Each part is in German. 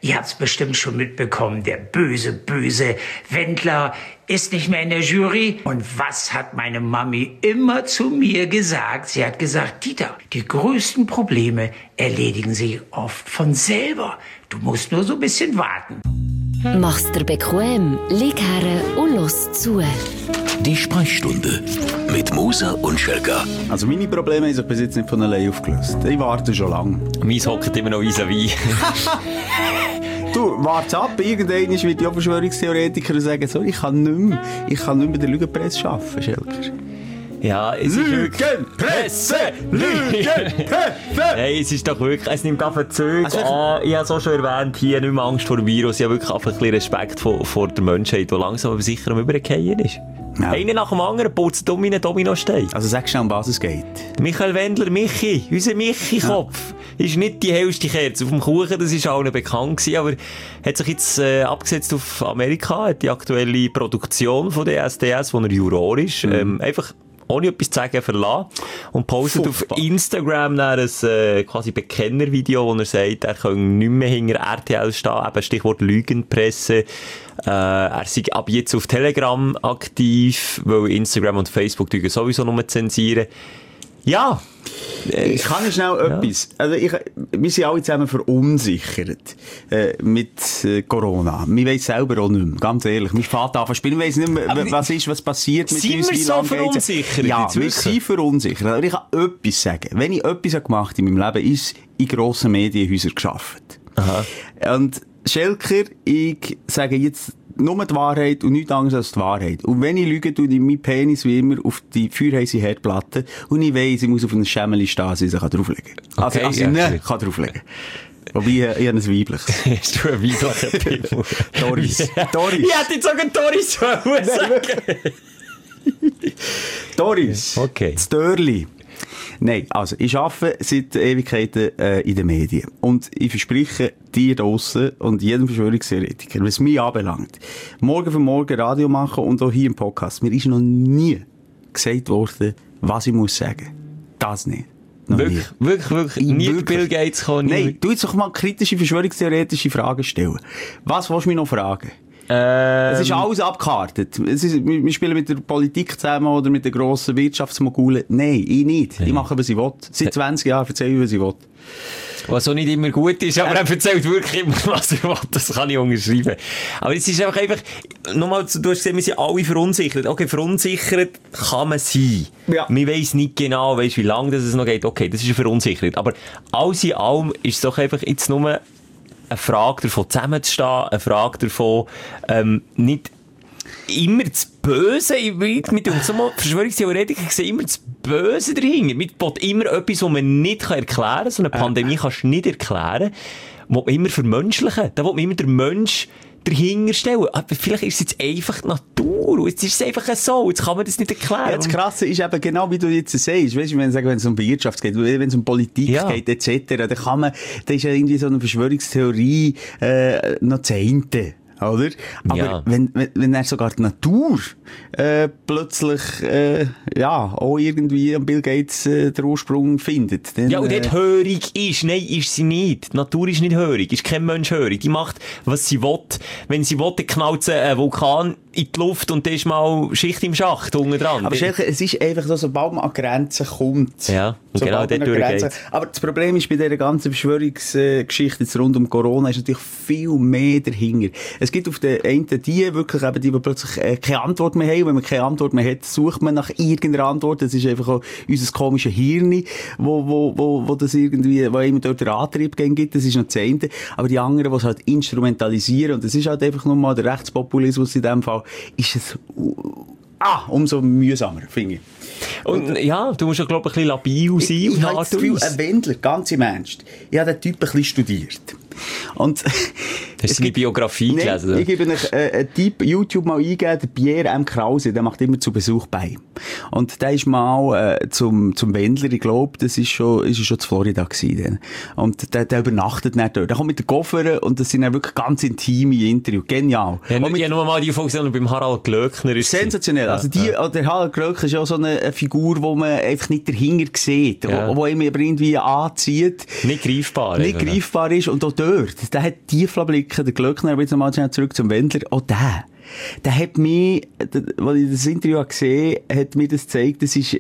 Ihr habt's bestimmt schon mitbekommen, der böse Wendler ist nicht mehr in der Jury. Und was hat meine Mami immer zu mir gesagt? Sie hat gesagt, Dieter, die größten Probleme erledigen sich oft von selber. Du musst nur so ein bisschen warten. Mach's dir bequem, lieg her und los zu. Die Sprechstunde mit Musa und Schelka. Also meine Probleme haben sich bis jetzt nicht von allein aufgelöst. Ich warte schon lange. Meins hockt immer noch vis-à-vis. Du, warte ab. Irgendwann wird die Verschwörungstheoretiker sagen, so, ich kann nicht mehr bei der Lügenpresse arbeiten, Schelker. Ja, es ist Lügenpresse! Hey, es ist doch wirklich, es nimmt einfach Züge an. Ich habe es auch schon erwähnt, hier nicht mehr Angst vor dem Virus. Ich habe wirklich einfach ein bisschen Respekt vor der Menschheit, die langsam aber sicher am Übergehen ist. Ja. Einer nach dem anderen putzt um einen Dominostein. Also sag schnell, um was es geht. Michael Wendler, unser Michi-Kopf, ist nicht die hellste Kerze auf dem Kuchen, das war allen bekannt gewesen, aber hat sich jetzt abgesetzt auf Amerika, hat die aktuelle Produktion von der SDS, wo er Juror ist, einfach ohne etwas zu sagen verlassen und postet auf Instagram ein quasi Bekennervideo, wo er sagt, er kann nicht mehr hinter RTL stehen, eben Stichwort Lügenpresse. Er sei ab jetzt auf Telegram aktiv, weil Instagram und Facebook sowieso nur zensieren. Ja. Ich kann schnell etwas. Also wir sind alle zusammen verunsichert mit Corona. Wir weiss selber auch nicht mehr, ganz ehrlich. Mein Vater anfangen spielen, wir weiss nicht mehr, was passiert mit uns. Sind wir so verunsichert? Ja, wir sind verunsichert. Aber ich kann etwas sagen. Wenn ich etwas gemacht habe in meinem Leben, ist in grossen Medienhäusern gearbeitet. Aha. Und Schelker, ich sage jetzt nur die Wahrheit und nichts anderes als die Wahrheit. Und wenn ich lüge, tue ich meinen Penis wie immer auf die feuerheisse Herdplatte und ich weiss, ich muss auf einem Schemmeli stehen, dass ich drauflegen kann. Okay, also ich nicht kann drauflegen. Wobei, ich habe ein weibliches. Hast du ein weibliches Pimmel? Doris. Ich hätte jetzt sogar Doris sagen. Doris. Okay. Das Dörli. Nein, also ich arbeite seit Ewigkeiten in den Medien. Und ich verspreche dir draussen und jedem Verschwörungstheoretiker, was mich anbelangt, morgen für morgen Radio machen und auch hier im Podcast, mir ist noch nie gesagt worden, was ich muss sagen. Das nicht. Wirklich. Nie Bill Gates kann. Nein, du jetzt doch mal kritische verschwörungstheoretische Fragen stellen. Was willst du mich noch fragen? Es ist alles abgekartet. Wir spielen mit der Politik zusammen oder mit den grossen Wirtschaftsmogulen. Nein, ich nicht. Ich mache, was ich will. Seit 20 Jahren erzähle ich, was ich will. Was auch nicht immer gut ist, aber er erzählt wirklich immer, was er will. Das kann ich unterschreiben. Aber es ist einfach, nochmal, du hast gesehen, wir sind alle verunsichert. Okay, verunsichert kann man sein. Ja. Man weiss nicht genau, wie lange das noch geht. Okay, das ist verunsichert. Aber alles in allem ist es doch einfach jetzt nur eine Frage davon zusammenzustehen, eine Frage davon, nicht immer das Böse, mit dem Verschwörungstheoretiker sehen immer das Böse dahinter. Mit immer etwas, was man nicht erklären kann. So eine Pandemie kannst du nicht erklären. Das man immer vermenschlichen. Da will man immer den Mensch dahinter stellen. Aber vielleicht ist es jetzt einfach die Natur. Jetzt ist es einfach so. Jetzt kann man das nicht erklären. Ja, das Krasse ist eben genau, wie du jetzt sagst. Weißt du, wenn es um Wirtschaft geht, wenn es um Politik geht, etc., dann ist ja irgendwie so eine Verschwörungstheorie, noch Zehnte. Oder? Aber wenn er sogar die Natur plötzlich auch irgendwie an Bill Gates den Ursprung findet. Dann, ja, und dort hörig ist. Nein, ist sie nicht. Die Natur ist nicht hörig. Ist kein Mensch hörig. Die macht, was sie will. Wenn sie will, dann knallt sie einen Vulkan in die Luft und dann ist mal Schicht im Schacht unten dran. Aber Schelke, es ist einfach so, sobald man an Grenzen kommt. Ja, und genau dort durchgeht. Aber das Problem ist bei dieser ganzen Verschwörungsgeschichte rund um Corona ist natürlich viel mehr dahinter. Es gibt auf der einen die wirklich eben die plötzlich keine Antwort mehr haben. Wenn man keine Antwort mehr hat, sucht man nach irgendeiner Antwort. Das ist einfach auch unser komisches Hirn, wo das irgendwie, wo immer dort den Antrieb gibt. Das ist noch das eine. Aber die anderen, die es halt instrumentalisieren, und das ist halt einfach nur mal der Rechtspopulismus in dem Fall, ist es umso mühsamer, finde ich. Und ja, du musst ja, glaube ich, ein bisschen labil sein. Ich habe das Gefühl, ein Wendler, ganz im Ernst, ich habe den Typ ein bisschen studiert. Und Hast du die Biografie gelesen? Ich gebe euch einen Tipp, YouTube mal eingeben, der Pierre M. Krause, der macht immer zu Besuch bei. Und der ist mal zum Wendler, ich glaube, das ist schon zu Florida gewesen. Und der übernachtet nicht dort. Der kommt mit den Koffer und das sind dann wirklich ganz intime Interviews. Genial. Ja, ich habe nur mal die Folge gesehen, beim Harald Glöckner ist sensationell. Also der Harald Glöckner ist ja so eine Figur, wo man einfach nicht dahinter sieht, wo ihm aber irgendwie anzieht. Nicht greifbar. Nicht greifbar ist. Und auch dort, der hat Tiefblicke, der Glöckner, aber jetzt nochmal schnell zurück zum Wendler, auch der hat mir, als ich das Interview gesehen habe, hat mir das gezeigt, das ist,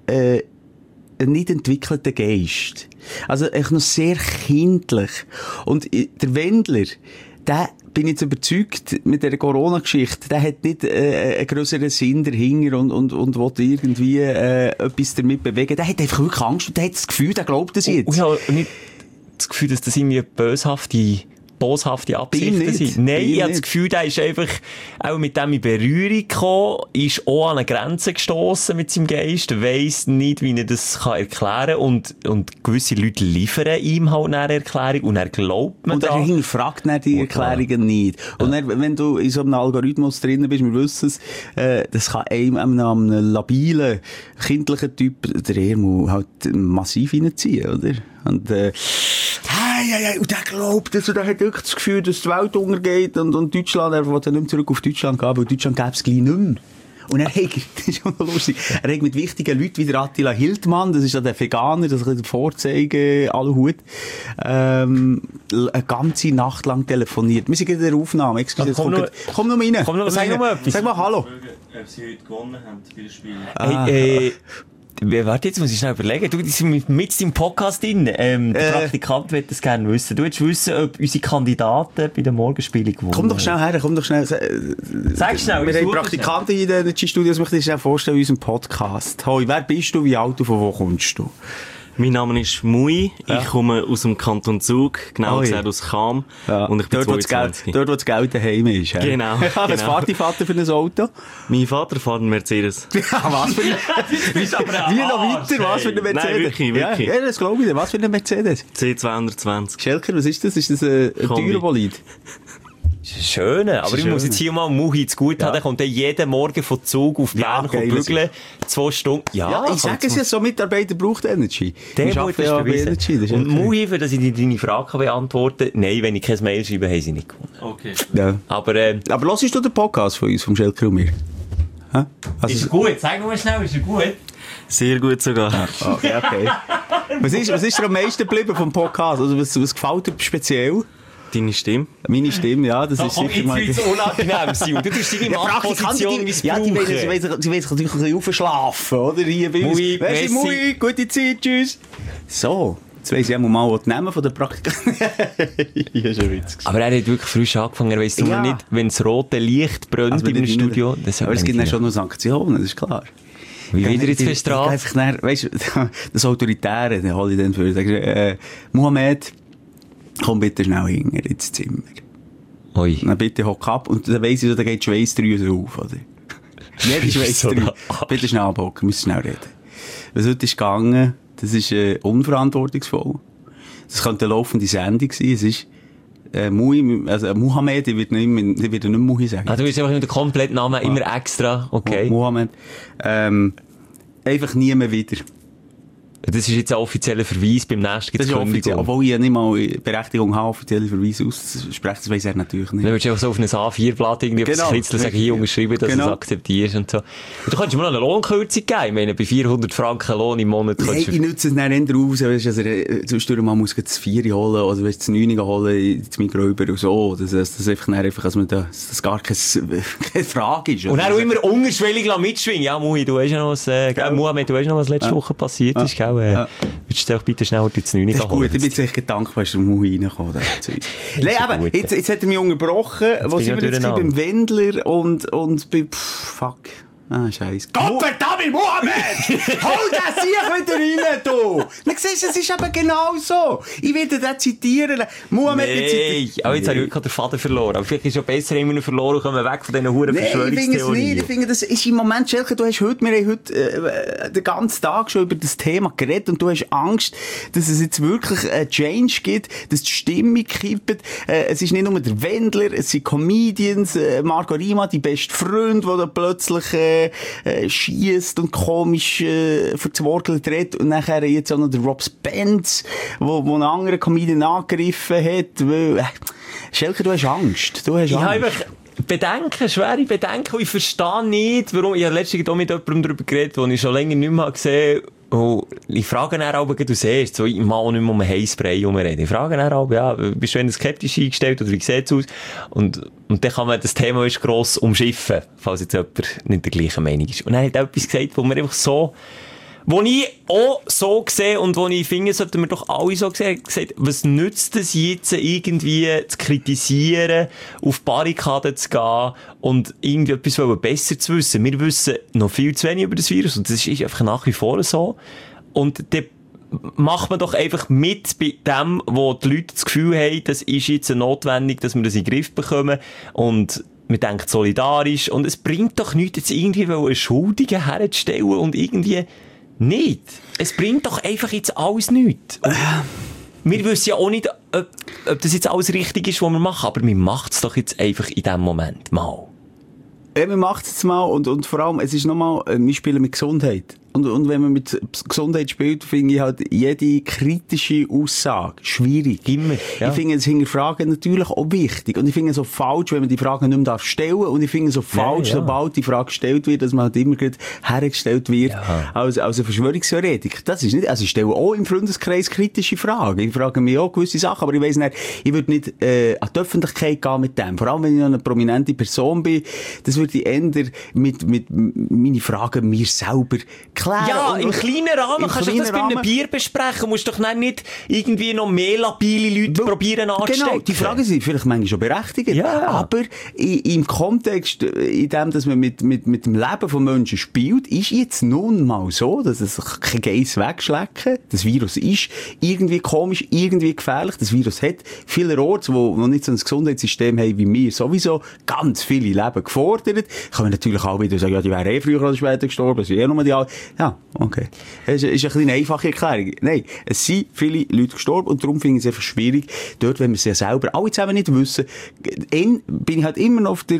ein nicht entwickelter Geist. Also, echt noch sehr kindlich. Und der Wendler, der bin ich jetzt überzeugt, mit dieser Corona-Geschichte, der hat nicht einen grösseren Sinn dahinter und will irgendwie etwas damit bewegen. Der hat einfach wirklich Angst und der hat das Gefühl, der glaubt das jetzt. Ich habe nicht das Gefühl, dass das irgendwie boshafte Absichten sind. Nein, ich habe das Gefühl, der ist einfach auch mit dem in Berührung gekommen, ist auch an eine Grenze gestossen mit seinem Geist, weiss nicht, wie er das erklären kann und gewisse Leute liefern ihm halt eine Erklärung und er glaubt man und er hinterfragt die Erklärungen nicht. Und dann, wenn du in so einem Algorithmus drin bist, wir wissen es, das kann einem labilen, kindlichen Typ der Ärmel halt massiv reinziehen, oder? Und und der glaubt das, und der hat wirklich das Gefühl, dass die Welt untergeht und Deutschland, er will dann nicht mehr zurück auf Deutschland gehen, weil Deutschland gäbe es gleich nicht mehr. Und das ist schon noch lustig, er hat mit wichtigen Leuten wie der Attila Hildmann, das ist ja der Veganer, das ist der Vorzeige, Aluhut, eine ganze Nacht lang telefoniert. Wir sind in der Aufnahme, excuse, komm noch rein. Sag mal Hallo. Ob Sie heute gewonnen haben, viele Spiele. Warte, jetzt muss ich schnell überlegen. Du, die sind mit im Podcast drin. Der Praktikant wird das gerne wissen. Du willst wissen, ob unsere Kandidaten bei den Morgenspielen gewonnen haben. Komm doch schnell her, Sag schnell. Wir haben Praktikanten in den Energy-Studios. Ich möchte dir schnell vorstellen, in unserem Podcast. Hoi, wer bist du, wie alt du, von wo kommst du? Mein Name ist Mui. Ja. Ich komme aus dem Kanton Zug, genau gesagt aus Cham. Ja. Und ich bin 22. Dort, wo das Geld daheim ist. Ja. Genau. Was fährt dein Vater für ein Auto? Mein Vater fährt einen Mercedes. Ja, was für ein... Wie noch weiter? Was für ein Mercedes? Nein, wirklich. Ja, das glaube ich dir. Was für ein Mercedes? C220. Schelker, was ist das? Ist das ein teurer Bolid? Schön, aber ich muss jetzt hier mal Muhi zu gut haben. Der kommt dann jeden Morgen von Zug auf Bern bügeln. 2 Stunden. Ja, ich sage es ja, so Mitarbeiter braucht Energy. Der muss ja Energy. Und Muhi, für dass ich deine Frage beantworten kann, nein, wenn ich kein Mail schreibe, haben sie nicht gewonnen. Okay. Ja. Aber hörst du den Podcast von uns, vom Schelker und mir? Also, ist er gut? Sag mal schnell, ist er gut? Sehr gut sogar. Okay. Was ist dir am meisten geblieben vom Podcast? Also, was gefällt dir speziell? Deine Stimme? Meine Stimme, ja, das ist sicher mal... Jetzt wird es unangenehm sein. Du tust deine Machtposition missbrauchen. Ja, die wollen sich natürlich ein bisschen aufschlafen, oder? Hier bei uns. Merci. Mui, gute Zeit, tschüss. So, jetzt weiss ich auch mal, was nehmen von den Praktikanten. Ja, schon witzig. Aber er hat wirklich frisch angefangen. Er weiss nur nicht, wenn das rote Licht brennt also im Studio. Aber es gibt dann schon noch Sanktionen, das ist klar. Wie wieder jetzt bestraft? Weißt du, das Autoritäre, den hole ich dann für. Mohammed, komm bitte schnell hinter ins Zimmer. Oi. Dann bitte hock ab. Und dann weiss ich, da geht die Schweissdrüse auf, oder? Jede Schweissdrüse. Bitte schnell abhocken, wir müssen schnell reden. Was heute ist gegangen, das ist unverantwortungsvoll. Das könnte eine laufende Sendung sein. Es ist Mohammed, ich würde nicht Muhi sagen. Ah, du willst einfach nur den kompletten Namen immer extra, okay. Mohammed. Einfach nie mehr wieder. Das ist jetzt ein offizieller Verweis, beim nächsten gibt es Kündigung. Obwohl ich ja nicht mal Berechtigung habe, offizielle Verweise auszusprechen, das weiss er natürlich nicht. Dann würdest du einfach so auf ein A4-Blatt irgendwie auf das Kritzel sagen, hier unterschreiben, dass du es akzeptierst und so. Und du könntest mir noch eine Lohnkürzung geben. Ich meine, bei 400 Franken Lohn im Monat ich nutze es dann eher aus, dass er zwischendurch mal muss das 4 holen oder das 9 holen, das Mikro über und so. Das einfach, dass man das gar keine Frage ist. Und dann auch immer unterschwellig mitschwingen. Ja, Muhi, du weißt ja noch was, Mohammed, du weißt noch was letzte Woche passiert ist, gell? Würdest du doch bitte schnell ins 9 holen? Das ist gut, ich bin sicher dankbar, dass du Muhi reingekommen bist. Nein, aber jetzt hat er mich unterbrochen. Wo sind wir jetzt beim Wendler und bei, fuck. Ah, Scheiße. Gottverdammt, Mohammed! Hol das sich wieder rein, du! Dann siehst du, es ist eben genau so. Ich werde den zitieren. Mohammed... Nee, aber jetzt habe ich wirklich den Faden verloren. Aber vielleicht ist es ja besser, immer noch verloren und kommen weg von diesen huren Verschwörungstheorien. Ich finde es nicht. Ich finde, das ist im Moment, Schelke, wir haben heute den ganzen Tag schon über das Thema geredet und du hast Angst, dass es jetzt wirklich einen Change gibt, dass die Stimmung kippt. Es ist nicht nur der Wendler, es sind Comedians, Marco Rima, die beste Freund, die da plötzlich schiesst und komisch verzworkelt redet. Und nachher jetzt auch noch der Rob Spence, wo einen anderen Comedian angegriffen hat. Weil, Schelke, du hast Angst. Ich habe Bedenken, schwere Bedenken. Und ich verstehe nicht, warum. Ich habe letztens auch mit jemandem darüber geredet, den ich schon länger nicht mehr gesehen habe. Und ich frage dann auch, du siehst, so, ich mag nicht mehr um einen Heißbrei herumreden. Ich frage dann auch, ja, bist du skeptisch eingestellt oder wie sieht es aus? Und dann kann man das Thema gross umschiffen, falls jetzt jemand nicht der gleichen Meinung ist. Und dann hat er etwas gesagt, wo mir einfach so, wo ich auch so sehe und wo ich finde, sollten wir doch alle so sehen, gesagt, was nützt es jetzt irgendwie zu kritisieren, auf Barrikaden zu gehen und irgendwie etwas besser zu wissen. Wir wissen noch viel zu wenig über das Virus und das ist einfach nach wie vor so. Und dann macht man doch einfach mit bei dem, wo die Leute das Gefühl haben, das ist jetzt notwendig, dass wir das in den Griff bekommen und man denkt solidarisch und es bringt doch nichts, jetzt irgendwie eine Schuldige herzustellen und irgendwie nicht. Es bringt doch einfach jetzt alles nichts. Wir wissen ja auch nicht, ob das jetzt alles richtig ist, was wir machen, aber wir machen es doch jetzt einfach in diesem Moment mal. Ja, wir machen es jetzt mal und vor allem, es ist nochmal, wir spielen mit Gesundheit. Und wenn man mit Gesundheit spielt, finde ich halt jede kritische Aussage schwierig. Immer, ja. Ich finde das Hinterfragen natürlich auch wichtig. Und ich finde es so falsch, wenn man die Fragen nicht mehr stellen darf. Und ich finde es so falsch, sobald die Frage gestellt wird, dass man halt immer hergestellt wird als eine Verschwörungstheoretik. Das ist nicht, also ich stelle auch im Freundeskreis kritische Fragen. Ich frage mich auch gewisse Sachen, aber ich weiss nicht, ich würde nicht an die Öffentlichkeit gehen mit dem. Vor allem, wenn ich noch eine prominente Person bin, das würde ich eher mit meine Fragen mir selber klären. Ja, im kleinen Rahmen kannst du das bei einem Bier besprechen. Du musst doch nicht irgendwie noch mehr labile Leute probieren anzustecken. Genau, die Fragen sind vielleicht manchmal schon berechtigt. Ja. Aber im Kontext, in dem, dass man mit dem Leben von Menschen spielt, ist jetzt nun mal so, dass es kein Geiss wegschlecken. Das Virus ist irgendwie komisch, irgendwie gefährlich. Das Virus hat vielerorts, wo noch nicht so ein Gesundheitssystem haben wie wir, sowieso ganz viele Leben gefordert. Kann man natürlich auch wieder sagen, ja, die wären früher oder später gestorben. Das ist nur die Ja, okay. Es ist eine einfache Erklärung. Nein, es sind viele Leute gestorben und darum finde ich es einfach schwierig, dort, wenn wir es ja selber alle zusammen nicht wissen, bin ich halt immer noch auf der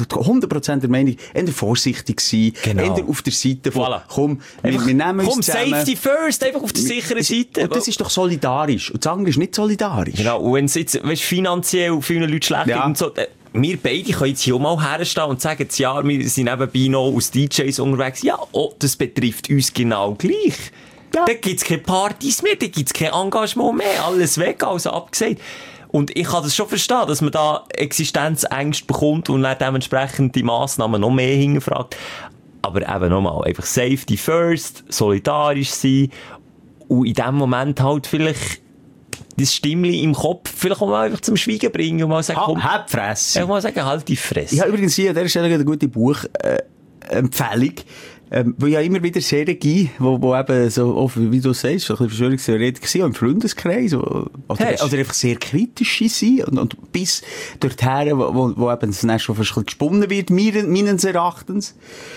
100% der Meinung, eher vorsichtig sein, eher auf der Seite von, komm, wir nehmen uns zusammen. Safety first, einfach auf der sicheren Seite. Und das ist doch solidarisch. Und das andere ist nicht solidarisch. Genau, und wenn es jetzt, weißt, finanziell vielen Leuten schlecht geht und so, wir beide können jetzt hier auch mal herstehen und sagen, ja, wir sind nebenbei noch als DJs unterwegs. Ja, das betrifft uns genau gleich. Ja. Da gibt's keine Partys mehr, da gibt's kein Engagement mehr, alles weg, also abgesagt. Und ich kann das schon verstehen, dass man da Existenzängste bekommt und dann dementsprechend die Massnahmen noch mehr hinterfragt. Aber eben nochmal, einfach Safety first, solidarisch sein und in dem Moment halt vielleicht das Stimmli im Kopf vielleicht auch mal einfach zum Schweigen bringen und mal sagen, komm, halt Fresse. Mal sagen, halt die Fresse. Ich habe übrigens hier an dieser Stelle eine gute Buchempfehlung. Weil ja immer wieder Serien gibt, wo eben so, auch, wie du sagst, so ein bisschen Verschwörungstheoretiker sind, auch im Freundeskreis, oder einfach sehr kritisch sind, und bis dorthin, wo eben das nächste Mal fast ein bisschen gesponnen wird, meines Erachtens,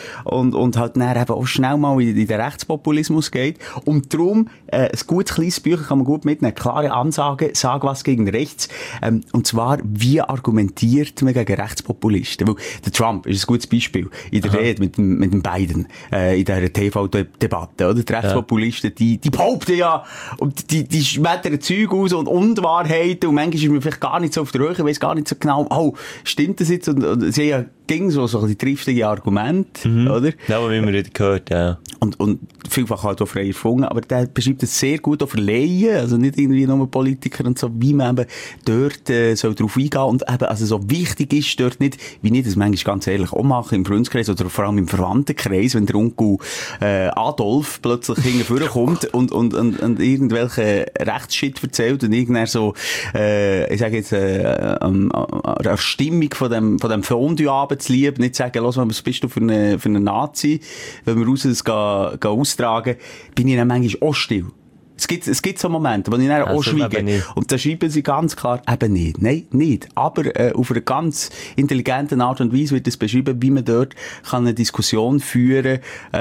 und halt dann eben auch schnell mal in den Rechtspopulismus geht, und darum, ein gutes kleines Bücher kann man gut mitnehmen, klare Ansage, sag was gegen rechts, und zwar, wie argumentiert man gegen Rechtspopulisten, weil der Trump ist ein gutes Beispiel, in der Rede mit dem Biden, in dieser TV-Debatte, oder? Die Rechtspopulisten, die behaupten ja, und die schmettern Zeug aus und Unwahrheiten, und manchmal ist man vielleicht gar nicht so auf der Höhe, weiss gar nicht so genau, stimmt das jetzt? Und sie ja ging so die triftige Argumente, oder? Ja, aber wie man wieder gehört, ja. Und vielfach halt auch frei erfunden, aber der beschreibt es sehr gut, auch für Laien, also nicht irgendwie nur Politiker und so, wie man eben dort soll drauf eingehen, und eben, also so wichtig ist dort nicht, wie ich das manchmal ganz ehrlich auch mache, im Freundeskreis oder vor allem im Verwandtenkreis, wenn der Onkel Adolf plötzlich hinterher kommt und irgendwelche Rechtsshit erzählt und irgendeiner so, ich sage jetzt, eine Stimmung von dem Fondue-Abend zu lieb, nicht sagen, was bist du für eine Nazi, wenn wir raus das gehen austragen, bin ich dann manchmal auch still. Es gibt so Momente, wo ich dann auch schweige. Und da schreiben sie ganz klar, eben nicht. Nein, nicht. Aber auf einer ganz intelligenten Art und Weise wird es beschrieben, wie man dort kann eine Diskussion führen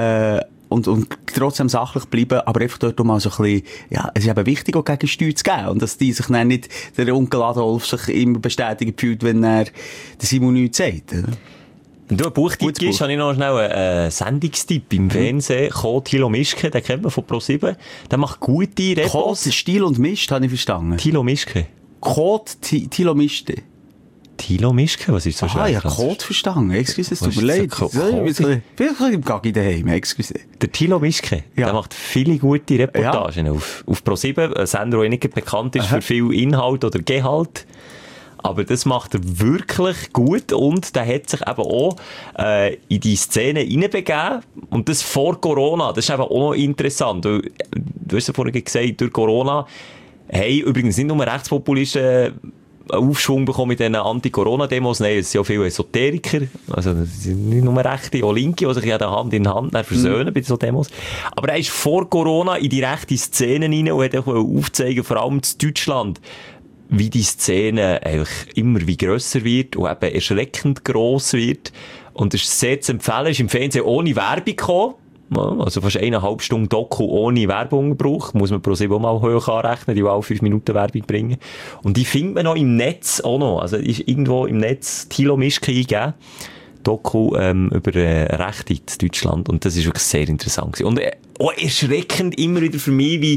und trotzdem sachlich bleiben, aber einfach dort mal so ein bisschen, ja, es ist eben wichtig, auch Gegensteuer zu geben. Und dass die sich dann nicht, der Onkel Adolf sich immer bestätigt fühlt, wenn er der Simon nichts sagt. Wenn du ein Buchtipp gibst, habe ich noch schnell einen Sendungstipp im Fernsehen. Code Thilo Mischke, den kennt man von Pro7. Der macht gute Repos. Code Stil und Mist, habe ich verstanden. Thilo Mischke. Code Thilo Mischke. Thilo Mischke, was ist so schwer? Ja, Code verstanden. Excuse, es tut mir leid. Vielleicht im Gaggi daheim, excuse. Der Thilo Mischke, der macht viele gute Reportagen auf Pro7. Ein Sender, der nicht bekannt ist für viel Inhalt oder Gehalt. Aber das macht er wirklich gut und der hat sich eben auch in die Szene reinbegeben. Und das vor Corona, das ist eben auch noch interessant. Du hast ja vorhin gesagt, durch Corona haben übrigens nicht nur Rechtspopulisten Aufschwung bekommen mit diesen Anti-Corona-Demos. Nein, es sind ja viele Esoteriker. Also, es sind nicht nur Rechte, auch Linke, die sich ja Hand in Hand versöhnen bei so Demos. Aber er ist vor Corona in die rechte Szene rein und hat auch aufzeigen, vor allem in Deutschland, wie die Szene eigentlich immer wie grösser wird und eben erschreckend gross wird. Und es ist sehr zu empfehlen, ist im Fernsehen ohne Werbung gekommen. Also fast 1,5 Stunden Doku ohne Werbung gebraucht. Muss man Pro7 mal hoch anrechnen, die auch 5 Minuten Werbung bringen. Und die findet man noch im Netz auch noch. Also ist irgendwo im Netz Thilo Mischke eingegeben. Doku über Rechte in Deutschland. Und das ist wirklich sehr interessant gewesen. Und auch erschreckend immer wieder für mich, wie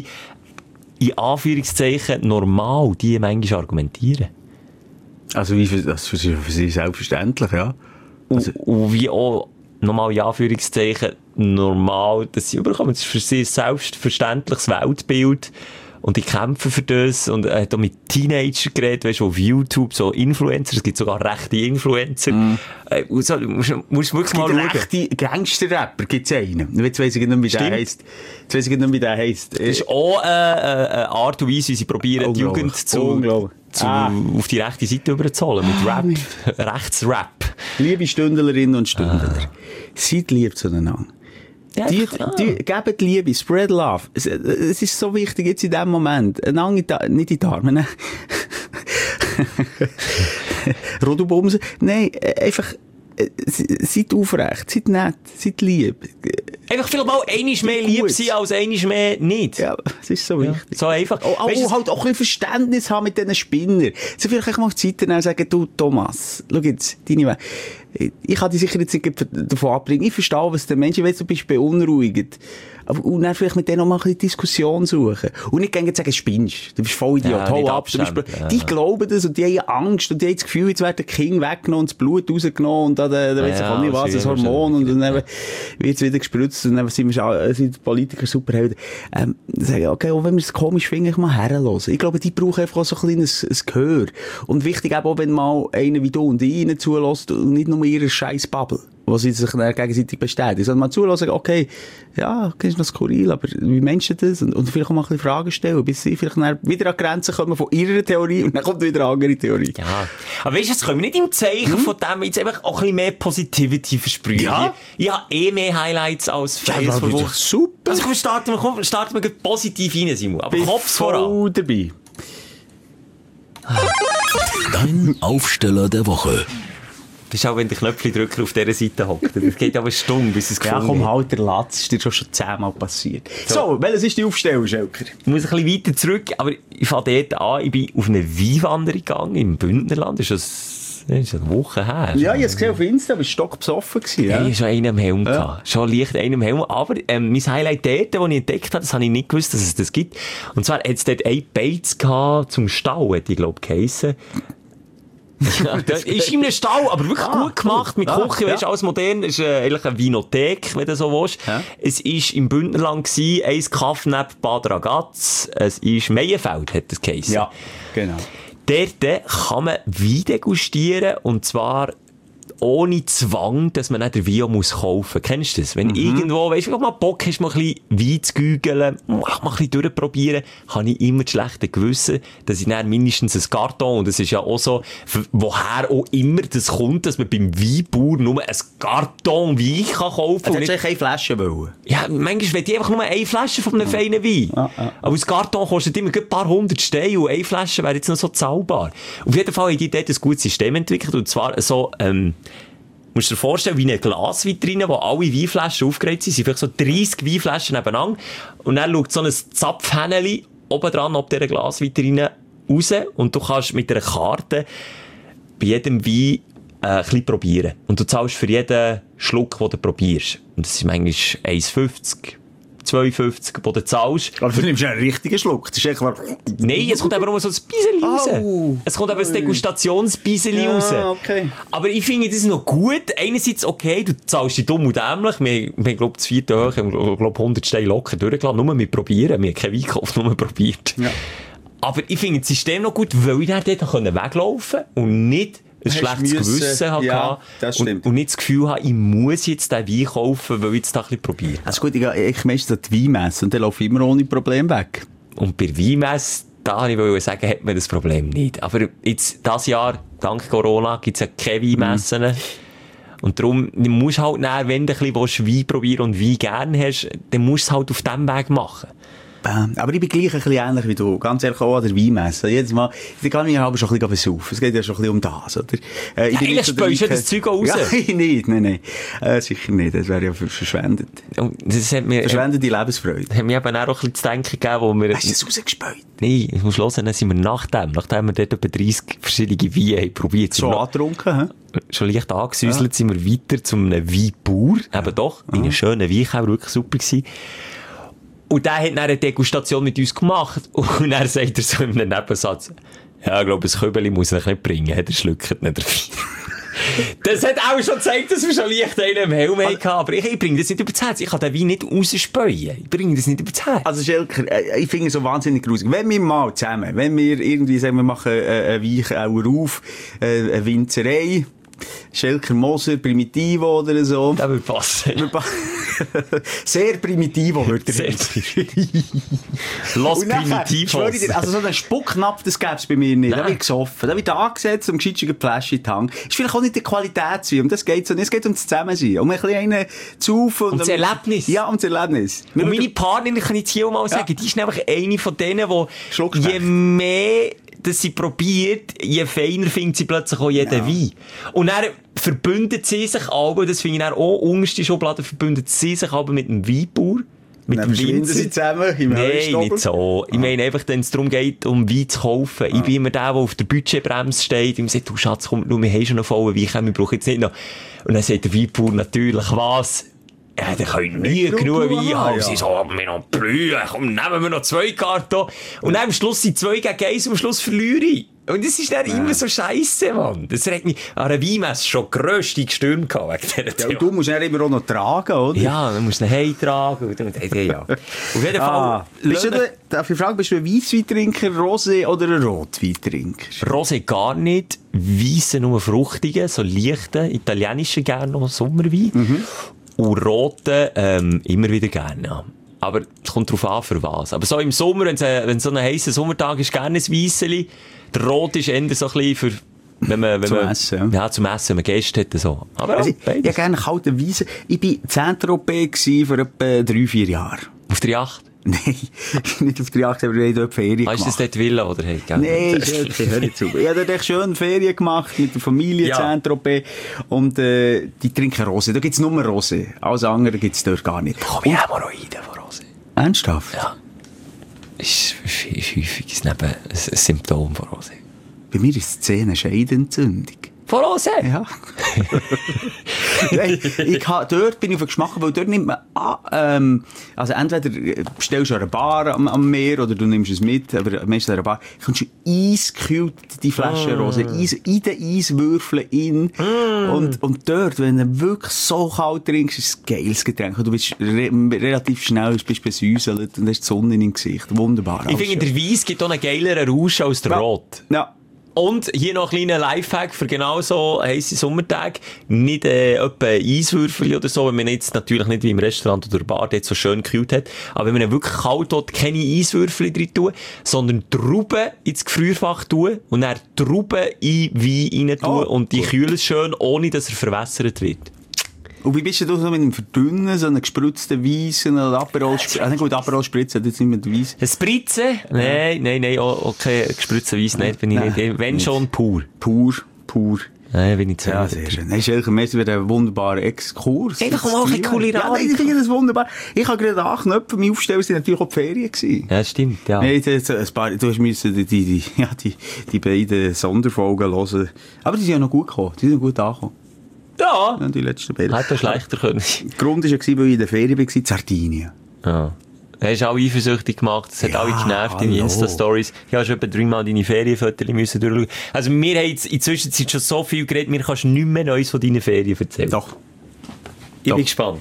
in Anführungszeichen normal die manchmal argumentieren. Also wie das für sie selbstverständlich, ja. Also, und wie auch nochmal in Anführungszeichen normal, dass sie überkommen. Das ist für sie ein selbstverständliches Weltbild. Und die kämpfen für das. Und er hat auch mit Teenagern geredet, weißt du, auf YouTube, so Influencer. Es gibt sogar rechte Influencer. So, musst wirklich mal schauen. Rechte Gangster-Rapper gibt's einen. Jetzt weiss ich nicht, wie der heisst. Das ist auch eine Art und Weise, wie sie probieren, die Jugend auf die rechte Seite überzuholen. Mit Rap. Rechtsrap. Liebe Stündlerinnen und Stündler, seid lieb zueinander. Ja, gebt Liebe, spread love. Es ist so wichtig jetzt in diesem Moment. Nicht in die Arme nehmen. Rodobumsen. Nein, einfach, seid aufrecht, seid nett, seid lieb. Einfach vielleicht mal einmal mehr lieb sein als einmal mehr nicht. Ja, das ist so wichtig. Ja, so einfach. Weißt, halt auch ein bisschen Verständnis haben mit diesen Spinnern. Sie vielleicht auch mal Zeit nehmen und sagen, du Thomas, schau jetzt, deine Wege. Ich kann dich sicher jetzt nicht davon abbringen. Ich verstehe, was der Mensch, weißt du, bist beunruhigend. Und dann vielleicht mit denen noch mal ein bisschen Diskussion suchen. Und nicht gehen sagen, spinnst. Du bist voll Idiot. Ja, hau ab. Die glauben das und die haben Angst und die haben das Gefühl, jetzt wird der King weggenommen und das Blut rausgenommen und dann weiss ich auch nicht was, das Hormon und dann wird es wieder gespritzt und dann sind die Politiker Superhelden. Sagen, okay, auch wenn wir es komisch finden, ich mal herhören. Ich glaube, die brauchen einfach auch so ein kleines Gehör. Und wichtig eben auch, wenn mal einer wie du und ich ihnen zulässt und nicht nur ihre scheiß Bubble, wo sie sich dann gegenseitig bestätigen. Sondern mal zulassen, okay, ja, das ist noch skurril, aber wie meinst du das? Und vielleicht auch mal ein bisschen Fragen stellen, bis sie vielleicht dann wieder an Grenzen kommen von ihrer Theorie und dann kommt wieder eine andere Theorie. Ja. Aber weißt du, jetzt können wir nicht im Zeichen von dem jetzt einfach auch ein bisschen mehr Positivity versprühen. Ja. Ich habe mehr Highlights als Fails von Woche. Super. Also starten wir positiv rein, Simon. Aber Kopf voran. Dabei. Dein Aufsteller der Woche. Das ist auch, wenn der Knöpfchen-Drücker auf dieser Seite hockt. Das geht aber eine Stunde, bis es gefunden wird. Ja, komm, halt der Latz. Ist dir schon 10-mal passiert. So, welches ist die Aufstellung, Schelker? Ich muss ein bisschen weiter zurück, aber ich fange dort an. Ich bin auf eine Weinwanderung gegangen im Bündnerland. Das ist eine Woche her. Ja, ich habe es gesehen auf Insta, aber es war stockbesoffen. Ja, ich hatte schon einen im Helm. Ja. Schon leicht einen im Helm. Aber mein Highlight dort, das ich entdeckt habe, das habe ich nicht gewusst, dass es das gibt. Und zwar hat es dort ein Beiz zum Stall, hat die, glaube ich, geheissen. Ja, das ist in einem Stall, aber wirklich gut gemacht, mit Küche, weißt du, alles modern, ist eigentlich eine Winothek, wenn du so willst. Ja. Es war im Bündnerland gewesen, ein Kaffee neben Bad Ragaz, es ist Meienfeld, hat das geheissen. Ja, genau. Dort kann man Wein degustieren, und zwar ohne Zwang, dass man nicht den Wein muss kaufen. Kennst du das? Wenn irgendwo, weisst du, wenn du mal Bock hast, mal ein bisschen Wein zu gügeln, mal ein bisschen durchprobieren, habe ich immer das schlechte Gewissen, dass ich dann mindestens ein Karton, und das ist ja auch so, woher auch immer das kommt, dass man beim Weinbauer nur ein Karton Wein kann kaufen kann. Also hättest du keine Flasche wollen? Ja, manchmal will ich einfach nur eine Flasche von einem feinen Wein. Aber das Karton kostet immer ein paar hundert Steine und eine Flasche wäre jetzt noch so zahlbar. Auf jeden Fall haben die dort ein gutes System entwickelt, und zwar so, musst du dir vorstellen, wie eine Glasvitrine, wo alle Weinflaschen aufgereiht sind, vielleicht so 30 Weinflaschen nebeneinander, und dann schaut so ein Zapfhähnchen oben dran ab dieser Glasvitrine raus, und du kannst mit einer Karte bei jedem Wein ein bisschen probieren. Und du zahlst für jeden Schluck, den du probierst. Und das ist manchmal 1,50, 2,50, wo du zahlst. Aber du nimmst einen richtigen Schluck. Das ist echt mal... Nein, es kommt aber nur so ein Biseli raus. Es kommt aber ein Degustationsbiseli raus. Okay. Aber ich finde das noch gut. Einerseits okay, du zahlst dich dumm und dämlich. Wir haben, glaube ich, das 4. hoch, wir haben 100 Steine locker durchgelassen. Nur mit probieren. Wir haben keinen Wein gekauft, nur probiert. Ja. Aber ich finde das System noch gut, weil ich dann dort weglaufen konnte und nicht ein schlechtes Gewissen hatte. Das stimmt. Und nicht das Gefühl habe, ich muss jetzt den Wein kaufen, weil ich jetzt da ein bisschen probiere. Also gut, ich meistens die Weinmesse und dann laufe ich immer ohne Problem weg. Und bei Weinmesse, da wollte ich sagen, hat man das Problem nicht. Aber jetzt, dieses Jahr, dank Corona, gibt es ja keine Weinmessen. Und darum, du musst halt dann, wenn du ein bisschen Wein probieren und Wein gerne hast, dann musst du es halt auf diesem Weg machen. Aber ich bin gleich ein bisschen ähnlich wie du. Ganz ehrlich, auch an der Weinmesse. Jedes Mal, ich kann mich aber schon ein bisschen besaufen. Es geht ja schon ein bisschen um das, oder? Eigentlich spürst du das Zeug raus. Ja, nicht, nein. Sicher nicht. Das wäre ja verschwendet. Das hat mir, verschwendete Lebensfreude. Hat mir eben auch ein bisschen zu denken gegeben, wo wir... Hast du das rausgespäut? Nein, ich muss hören, dann sind wir nachdem wir dort etwa 30 verschiedene Weine probiert. Schon angetrunken, hä? Schon leicht angesäuselt, sind wir weiter zu einem Weinbauer. Eben doch, in einem schönen Weinkeller, wirklich super gewesen. Und der hat dann eine Degustation mit uns gemacht. Und dann sagt er so in einem Nebensatz, ja, ich glaube, das Köbeli muss er nicht bringen, hat er schluckt nicht dabei. Das hat auch schon gezeigt, dass wir schon leicht einen im Helm hatten. Aber ich bringe das nicht übers Herz. Ich kann den Wein nicht rausspäuen. Ich bringe das nicht übers Herz. Also Schelker, ich finde es so wahnsinnig gruselig. Wenn wir mal zusammen, wenn wir irgendwie sagen, wir machen einen Weichauer auf, eine Winzerei, Schelker Moser, Primitivo oder so. Das würde passen. Sehr Primitivo würde er Los Primitivos. Also so einen Spucknapf, das gäbe es bei mir nicht. Da wird gesoffen. Da wird angesetzt, um gescheit Flasche in die Hand. Ist vielleicht auch nicht die Qualität, um das geht so nicht. Es geht um das Zusammensein. Um ein bisschen einen zu saufen. Um das Erlebnis. Ja, um das Erlebnis. Und meine Partnerin, kann ich jetzt hier auch mal sagen, die ist nämlich eine von denen, die je mehr dass sie probiert, je feiner findet sie plötzlich auch jeden Wein. Und dann verbündet sie sich aber, das finde ich dann auch unterste Schublade, verbündet sie sich aber mit dem Weinbauer, mit dem Winzer. Sie zusammen im Nein, nicht so. Ich meine einfach, wenn es darum geht, um Wein zu kaufen. Ich bin immer der auf der Budgetbremse steht und sagt, du Schatz, komm, wir haben schon noch vollen Wein, wir brauchen jetzt nicht noch. Und dann sagt der Weinbauer natürlich, was? Ja, dann können wir nie genug Wein haben. Sie so, wir noch blühen, komm, nehmen wir noch 2 Karton. Und dann am Schluss sind 2 gegen 1 und am Schluss verliere ich. Und das ist dann immer so scheisse, Mann. Das regt mich an einer Weinmesse schon grösste Gestürme gehabt wegen dieser und du musst ihn immer auch noch tragen, oder? Ja, dann musst du ihn heimtragen. Ja. Auf jeden Fall. Darf ich fragen, bist du ein Weissweintrinker, Rosé oder ein Rotweintrinker? Rosé gar nicht. Weisse nur fruchtige, so leichte, italienische gerne noch Sommerwein. Und rote immer wieder gerne, ja. Aber es kommt darauf an, für was. Aber so im Sommer, wenn so ein heisser Sommertag ist, gerne ein Weisseli. Der Rot ist eher so ein bisschen für... Wenn man Essen. Ja, zum Essen, wenn man Gäste hat. So. Aber also, ich habe gerne kalten Weisse. Ich war Saint-Tropez vor etwa 3-4 Jahren. Auf der Yacht? Nein, nicht auf der Yacht, aber wir haben dort Ferien gemacht. Ist das dort Villa, oder? Hey, nein, hör nicht zu. Ich habe dort schön Ferien gemacht mit der Familie Saint-Tropez. Und die trinken Rosé. Da gibt es nur Rosé. Alles andere gibt es dort gar nicht. Da komme ich Hämorrhoiden von Rosé. Ernsthaft? Ja. Ist häufig ein Symptom von Rosé. Bei mir ist es eine Scheidenentzündung. Von Rosé? Ja. Dort bin ich auf den Geschmack, weil dort nimmt man also entweder bestellst du eine Bar am Meer oder du nimmst es mit, aber meistens an einer Bar, kommst du eiskühlt die Flasche Rosé, in den Eiswürfeln in. Und dort, wenn du wirklich so kalt trinkst, ist es ein geiles Getränk. Du bist relativ schnell, bist besäuselt und hast die Sonne im Gesicht. Wunderbar. Ich finde, der Weiss gibt auch einen geileren Rausch als der Rot. Ja. Und hier noch ein kleiner Lifehack für genau so heisse Sommertage. Nicht etwa Eiswürfel oder so, wenn man jetzt natürlich nicht wie im Restaurant oder Bar dort so schön gekühlt hat. Aber wenn man wirklich kalt hat, keine Eiswürfel drin tun, sondern Trauben ins Gefrierfach tun und dann Trauben in Wein rein tun und die kühlen schön, ohne dass er verwässert wird. Und wie bist du so mit einem verdünnen, so einem gespritzten Weiss, einen Aperol Spritz? Gut, Aperol Spritz hat jetzt nicht mit Weiss. Ein Spritzen? Nein, okay, gespritzten Weiss nicht, bin ich nicht. Wenn schon pur. Pur. Nein, bin ich zu. Ja, sehr schön. Hast du eigentlich wieder einen wunderbaren Exkurs? Einfach mal ein Kulinarik. Ja, nein, ich finde das wunderbar. Ich habe gerade anknöpfen, meine Aufsteller sind natürlich auch die Ferien gewesen. Ja, stimmt, ja. Nein, du hast müssen die beiden Sonderfolgen hören. Aber die sind ja noch gut gekommen. Die sind gut angekommen. Ja. Die letzten beiden. Hätte schlechter können. Der Grund war ja, weil ich in der Ferien war, in Sardinien. Ja. Du hast auch eifersüchtig gemacht, es hat alle genervt, deine Insta-Stories. Ich habe schon etwa 3-mal deine Ferienfotos müssen durchschauen. Also wir haben jetzt in der Zwischenzeit schon so viel geredet, mir kannst du nicht mehr Neues von deinen Ferien erzählen. Doch. Ich bin gespannt.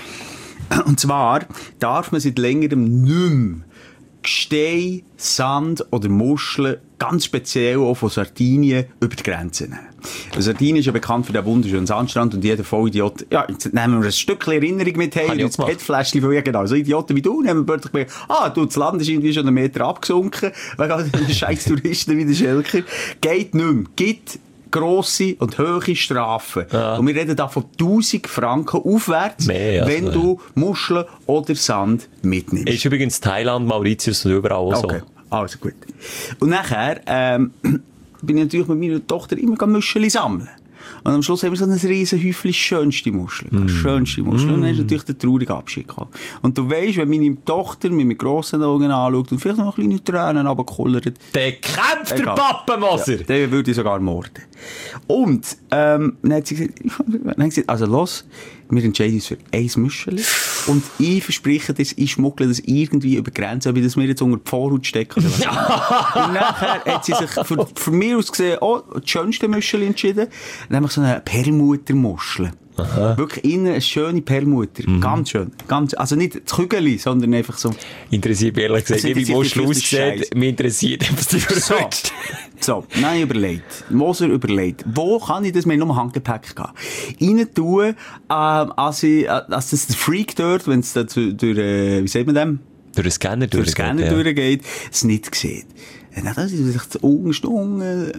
Und zwar darf man seit längerem nicht mehr Gestein, Sand oder Muscheln, ganz speziell auch von Sardinien, über die Grenze nehmen. Sardinien ist ja bekannt für den wunderschönen Sandstrand und jeder Vollidiot, ja, jetzt nehmen wir ein Stückchen Erinnerung mit, hey, das PET-Fläschchen von genau, so Idioten wie du, nehmen wir plötzlich, das Land ist irgendwie schon einen Meter abgesunken, wegen all den scheiß Touristen wie der Schelker, geht nicht mehr, gibt grosse und hohe Strafen. Ja. Und wir reden da von 1000 Franken aufwärts, wenn du Muscheln oder Sand mitnimmst. Ist übrigens Thailand, Mauritius und überall so. Okay, also gut. Und nachher bin ich natürlich mit meiner Tochter immer Muscheln sammeln. Und am Schluss haben wir so ein riesen Häufchen schönste Muscheln. Schönste Muscheln. Und dann ist natürlich der traurige Abschied gekommen. Und du weisst, wenn meine Tochter mit meinen grossen Augen anschaut und vielleicht noch kleine Tränen runterkullert. Der kämpft der Pappenmoser! Ja, der würde ich sogar morden. Und, dann hat sie gesagt, also los, wir entscheiden uns für ein Muschel. Und ich verspreche dir, ich schmuggle das irgendwie über die Grenze, ob ich das mir jetzt unter die Vorhaut stecke oder was. Und nachher hat sie sich für mich aus gesehen, das schönste Muschel entschieden. Nämlich so eine Perlmuttermuschel. Wirklich innen eine schöne Perlmutter. Ganz schön. Also nicht das Kügeli, sondern einfach so. Interessiert mich ehrlich gesagt nicht, wie Muschel aussieht. Mich interessiert, was du überlegst. So, nein, Moser überlegt. Wo kann ich das mit nur Handgepäck gehen? Rein tun, als das der Freak dort, wenn es da durch, wie sagt man dem? Durch den Scanner durchgeht, es nicht sieht. Dann ist sich das Augenstunden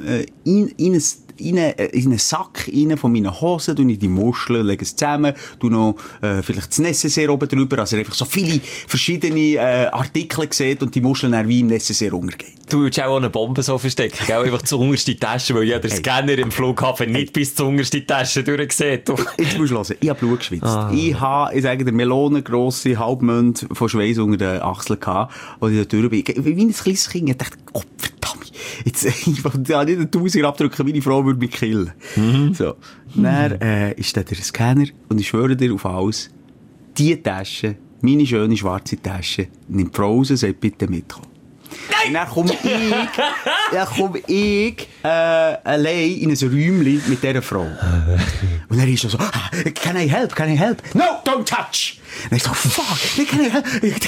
in einen Sack rein von meinen Hosen, tue ich die Muscheln, lege es zusammen, tue noch vielleicht das Necessaire oben drüber, also einfach so viele verschiedene Artikel sieht und die Muscheln dann wie im Necessaire untergehen. Du würdest auch eine Bombe so verstecken, gell? Einfach zur untersten Tasche, weil jeder Scanner im Flughafen nicht bis zur untersten Tasche durchsieht. Jetzt musst du hören, ich habe Blut geschwitzt. Ich sage dir, melonengrosse Halbmond von Schweiß unter den Achseln gehabt, wo ich da durch bin. Wie ein kleines Kind, ich dachte, oh, verdammt, jetzt, ich will da nicht einen Tausiger abdrücken, meine Frau würde mich killen. So. Dann, ist da der Scanner, und ich schwöre dir auf alles, die Tasche, meine schöne schwarze Tasche, nimmt die Frau raus und sagt, bitte mitkommen. Und dann komme ich allein in ein Räumchen mit dieser Frau. Und dann ist er so, can I help? No, don't touch! Und ich so, fuck, can I help?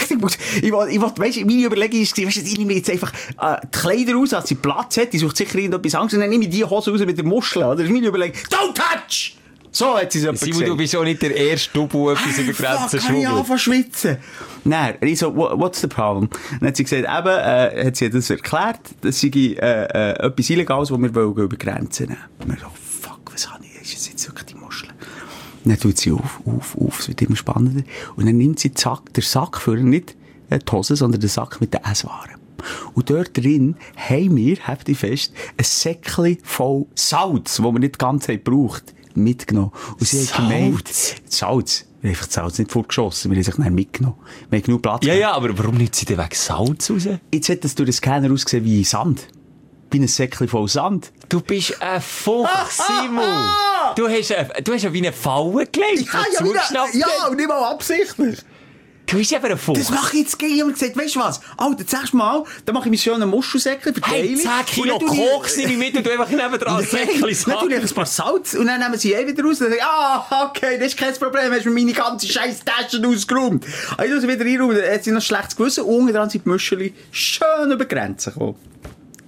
Meine Überlegung ist, ich nehme jetzt einfach die Kleider raus, als sie Platz hat, die sucht sicher irgendetwas Angst, und dann nehme ich die Hose raus mit der Muschel. Das ist meine Überlegung, don't touch! So hat sie es jemand gesagt. Du bist auch nicht der erste Double, etwas über Grenzen schwubbelt. Kann ich anfangen schwitzen? Nein, ich so, what's the problem? Dann hat sie gesagt, hat sie das erklärt, dass sie etwas Illegales, das wir über Grenzen nehmen. Und wir so, fuck, was habe ich? Ist jetzt wirklich die Muschel? Dann tut sie auf, es wird immer spannender. Und dann nimmt sie den Sack für, nicht die Hose, sondern den Sack mit den Esswaren. Und dort drin haben wir, habt ihr fest, ein Säckchen voll Salz, das wir nicht ganz gebraucht haben, mitgenommen. Und sie hat gemeint, Salz. Wir haben einfach das Salz nicht vorgeschossen, wir haben sich dann mitgenommen. Wir haben genug Platz. Ja, aber warum nimmt sie denn weg Salz raus? Jetzt hat das durch den Scanner ausgesehen wie Sand. Wie ein Säckchen voll Sand. Du bist ein Fuchs, Simon. Du hast ja wie eine Falle gelegt. Ja, und nicht mal absichtlich. Du bist eben ein Fuchs. Das mache ich jetzt gleich. Ich habe gesagt, weißt du was? Alter, das nächste Mal, dann mache ich mir schöne Muschelsäckchen für hey, 10 Kilo Koks nehme ich mit und du einfach nebendran Säckchen. Dann tue ich ein paar Salz und dann nehmen sie wieder raus und dann sage ich, okay, das ist kein Problem, hast du mir meine ganze scheiß Taschen ausgeräumt. Also ich wieder rein und dann hat sie noch schlechtes Gewissen und unten dran sind die Muscheln schön über die Grenze gekommen.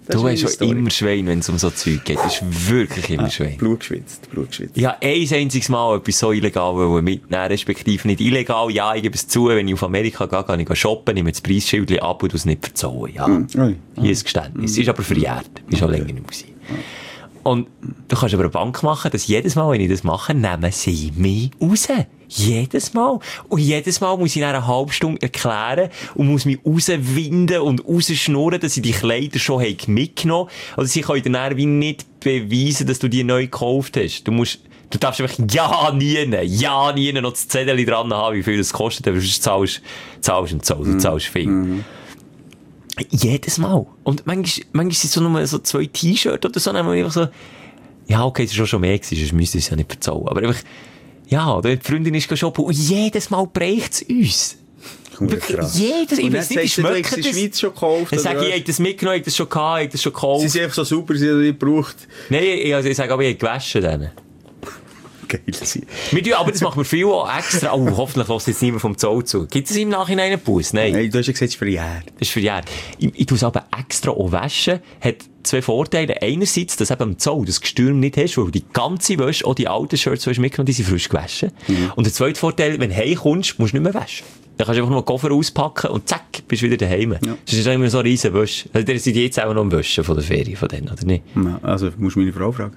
Du hast schon immer Schwein, wenn es um so Zeug geht. Das ist wirklich immer Schwein. Blut geschwitzt. Ich habe ein einziges Mal etwas so illegal mitnehmen, respektive nicht illegal. Ja, ich gebe es zu, wenn ich auf Amerika gehe, kann ich shoppen, nehme das Preisschild ab und es nicht verzollen. Ja. Hier ist Geständnis. Es ist aber verjährt. Ist schon länger nicht gewesen. Und du kannst aber eine Bank machen, dass jedes Mal, wenn ich das mache, nehmen sie mich raus. Jedes Mal. Und jedes Mal muss ich nach einer halben Stunde erklären und muss mich rauswinden und rausschnurren, dass ich die Kleider schon mitgenommen habe. Also sie können dann wie nicht beweisen, dass du die neu gekauft hast. Du darfst einfach ja nie noch das Zettel dran haben, wie viel das kostet, aber sonst zahlst du zahlst viel. Jedes Mal. Und manchmal sind es so nur so 2 T-Shirts oder so, dann haben wir einfach so, ja, okay, es war schon mehr gewesen, sonst müsste ich es ja nicht verzahlen. Aber einfach, ja, die Freundin ist shoppen und jedes Mal bricht es uns. Jedes, ich weiß nicht, wie schmeckt das? In der Schweiz schon gekauft? Dann sage ich, ich habe das mitgenommen, ich habe das schon gehabt, ich habe das schon gekauft. Sie sind einfach so super, sie haben nicht gebraucht. Nein, ich sage aber, ich habe gewaschen dann. Geil. Aber das machen wir viel auch extra. Oh, hoffentlich lässt jetzt niemand vom Zoll zu. Gibt es im Nachhinein einen Bus? Nein. Nein, du hast ja gesagt, es ist verjährt. Das ist verjährt. Ich tue es aber extra auch waschen. Hat 2 Vorteile. Einerseits, dass eben am Zoll das Gestürm nicht hast, weil die ganze Wäsche, auch die alten Shirts, die hast mitgenommen, die sind frisch gewaschen. Und der zweite Vorteil, wenn du heimkommst, musst du nicht mehr waschen. Dann kannst du einfach nur den Koffer auspacken und zack, bist du wieder daheim. Ja. Das ist immer so eine riesen Wäsche. Also, der sind jetzt auch noch am Waschen von der Ferien von denen, oder nicht? Ja, also, musst du meine Frau fragen.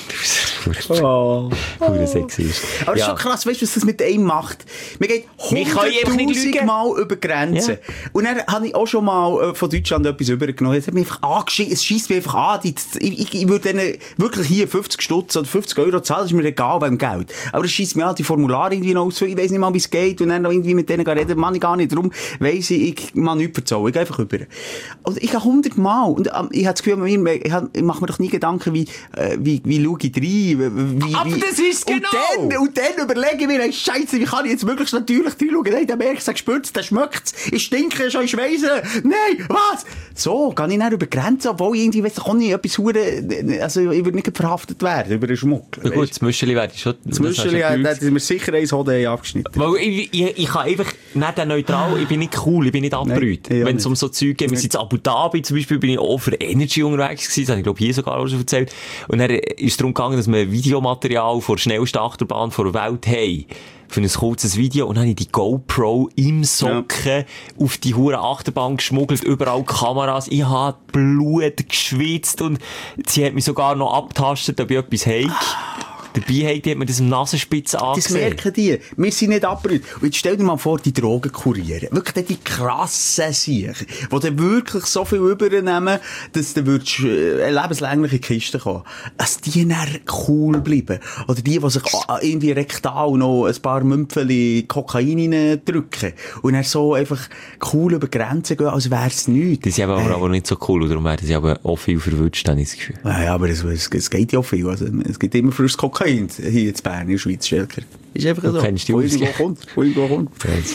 Sexy ist. Aber es ist schon krass, weißt du, was das mit einem macht? Man geht 100'000 Mal über Grenzen. Ja. Und dann habe ich auch schon mal von Deutschland etwas übergenommen. Jetzt hat mich einfach angeschissen, es scheisst mich einfach an. Ich würde denen wirklich hier 50 Stutz oder 50 Euro zahlen, das ist mir egal beim Geld. Aber es scheisst mich an, die Formulare irgendwie noch ausfüllen, ich weiss nicht mal, wie es geht, und dann noch irgendwie mit denen reden, man ich gar nicht. Darum weiss ich mag nichts verzahlen, ich gehe einfach über. Und ich gehe 100 Mal. Und ich habe das Gefühl, ich mache mir doch nie Gedanken, wie schaue ich rein, aber das ist genau! Und dann überlege ich mir, hey, Scheisse, wie kann ich jetzt möglichst natürlich reinschauen? Hey, der merkt, der spürt's, der schmeckt's, ich stinke schon, ich schweisse. Nein, was? So, kann ich dann über Grenzen, obwohl ich irgendwie, weiss ich auch nicht, etwas also ich würde nicht verhaftet werden über den Schmuggel. Ja gut, das Müscheli wäre schon... Das Müscheli, da sind wir sicher eins Hoden abgeschnitten. Weil ich kann einfach nicht neutral, ich bin nicht cool, ich bin nicht abgebrüht. Wenn es um so Zeug geht, wir sind in Abu Dhabi zum Beispiel, bin ich auch für Energy unterwegs gewesen, das habe ich glaube hier sogar auch schon erzählt. Und dann ist es darum gegangen, dass wir Videomaterial vor der schnellsten Achterbahn der Welt haben. Für ein kurzes Video. Und dann habe ich die GoPro im Socken auf die hure Achterbahn geschmuggelt. Überall Kameras. Ich habe Blut geschwitzt und sie hat mich sogar noch abgetastet, ob ich etwas habe. Dabei hat mir das im Nasenspitze angesehen. Das merken die. Wir sind nicht abgebrüht. Und jetzt stell dir mal vor, die Drogen kurieren. Wirklich die krassen Siechen, die dann wirklich so viel übernehmen, dass du eine lebenslängliche Kiste kommen. Dass die dann cool bleiben. Oder die sich irgendwie rektal noch ein paar Mümpfeli Kokain reindrücken. Und dann so einfach cool über Grenzen gehen, als wär's nichts. Die sind aber nicht so cool. Darum werden sie aber auch viel verwünscht, habe ich das Gefühl. Ja, aber es geht ja auch viel. Also, es gibt immer frisches Kokain. Hier in Bern, in der Schweiz, Schelker. Ist einfach so. Du kennst die Ausgabe. Wo irgendwo kommt.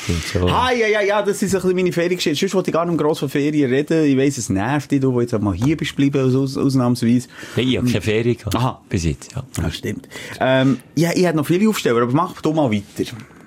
Ja, das ist ein bisschen meine Feriengeschichte. Sonst wollte ich gar nicht gross von Ferien reden. Ich weiss, es nervt dich, du jetzt auch mal hier bist geblieben, ausnahmsweise. Nein, ich habe keine Ferien gehabt. Aha. Bis jetzt, ja. Ja, stimmt. Ich hätte noch viele Aufsteller, aber mach du mal weiter.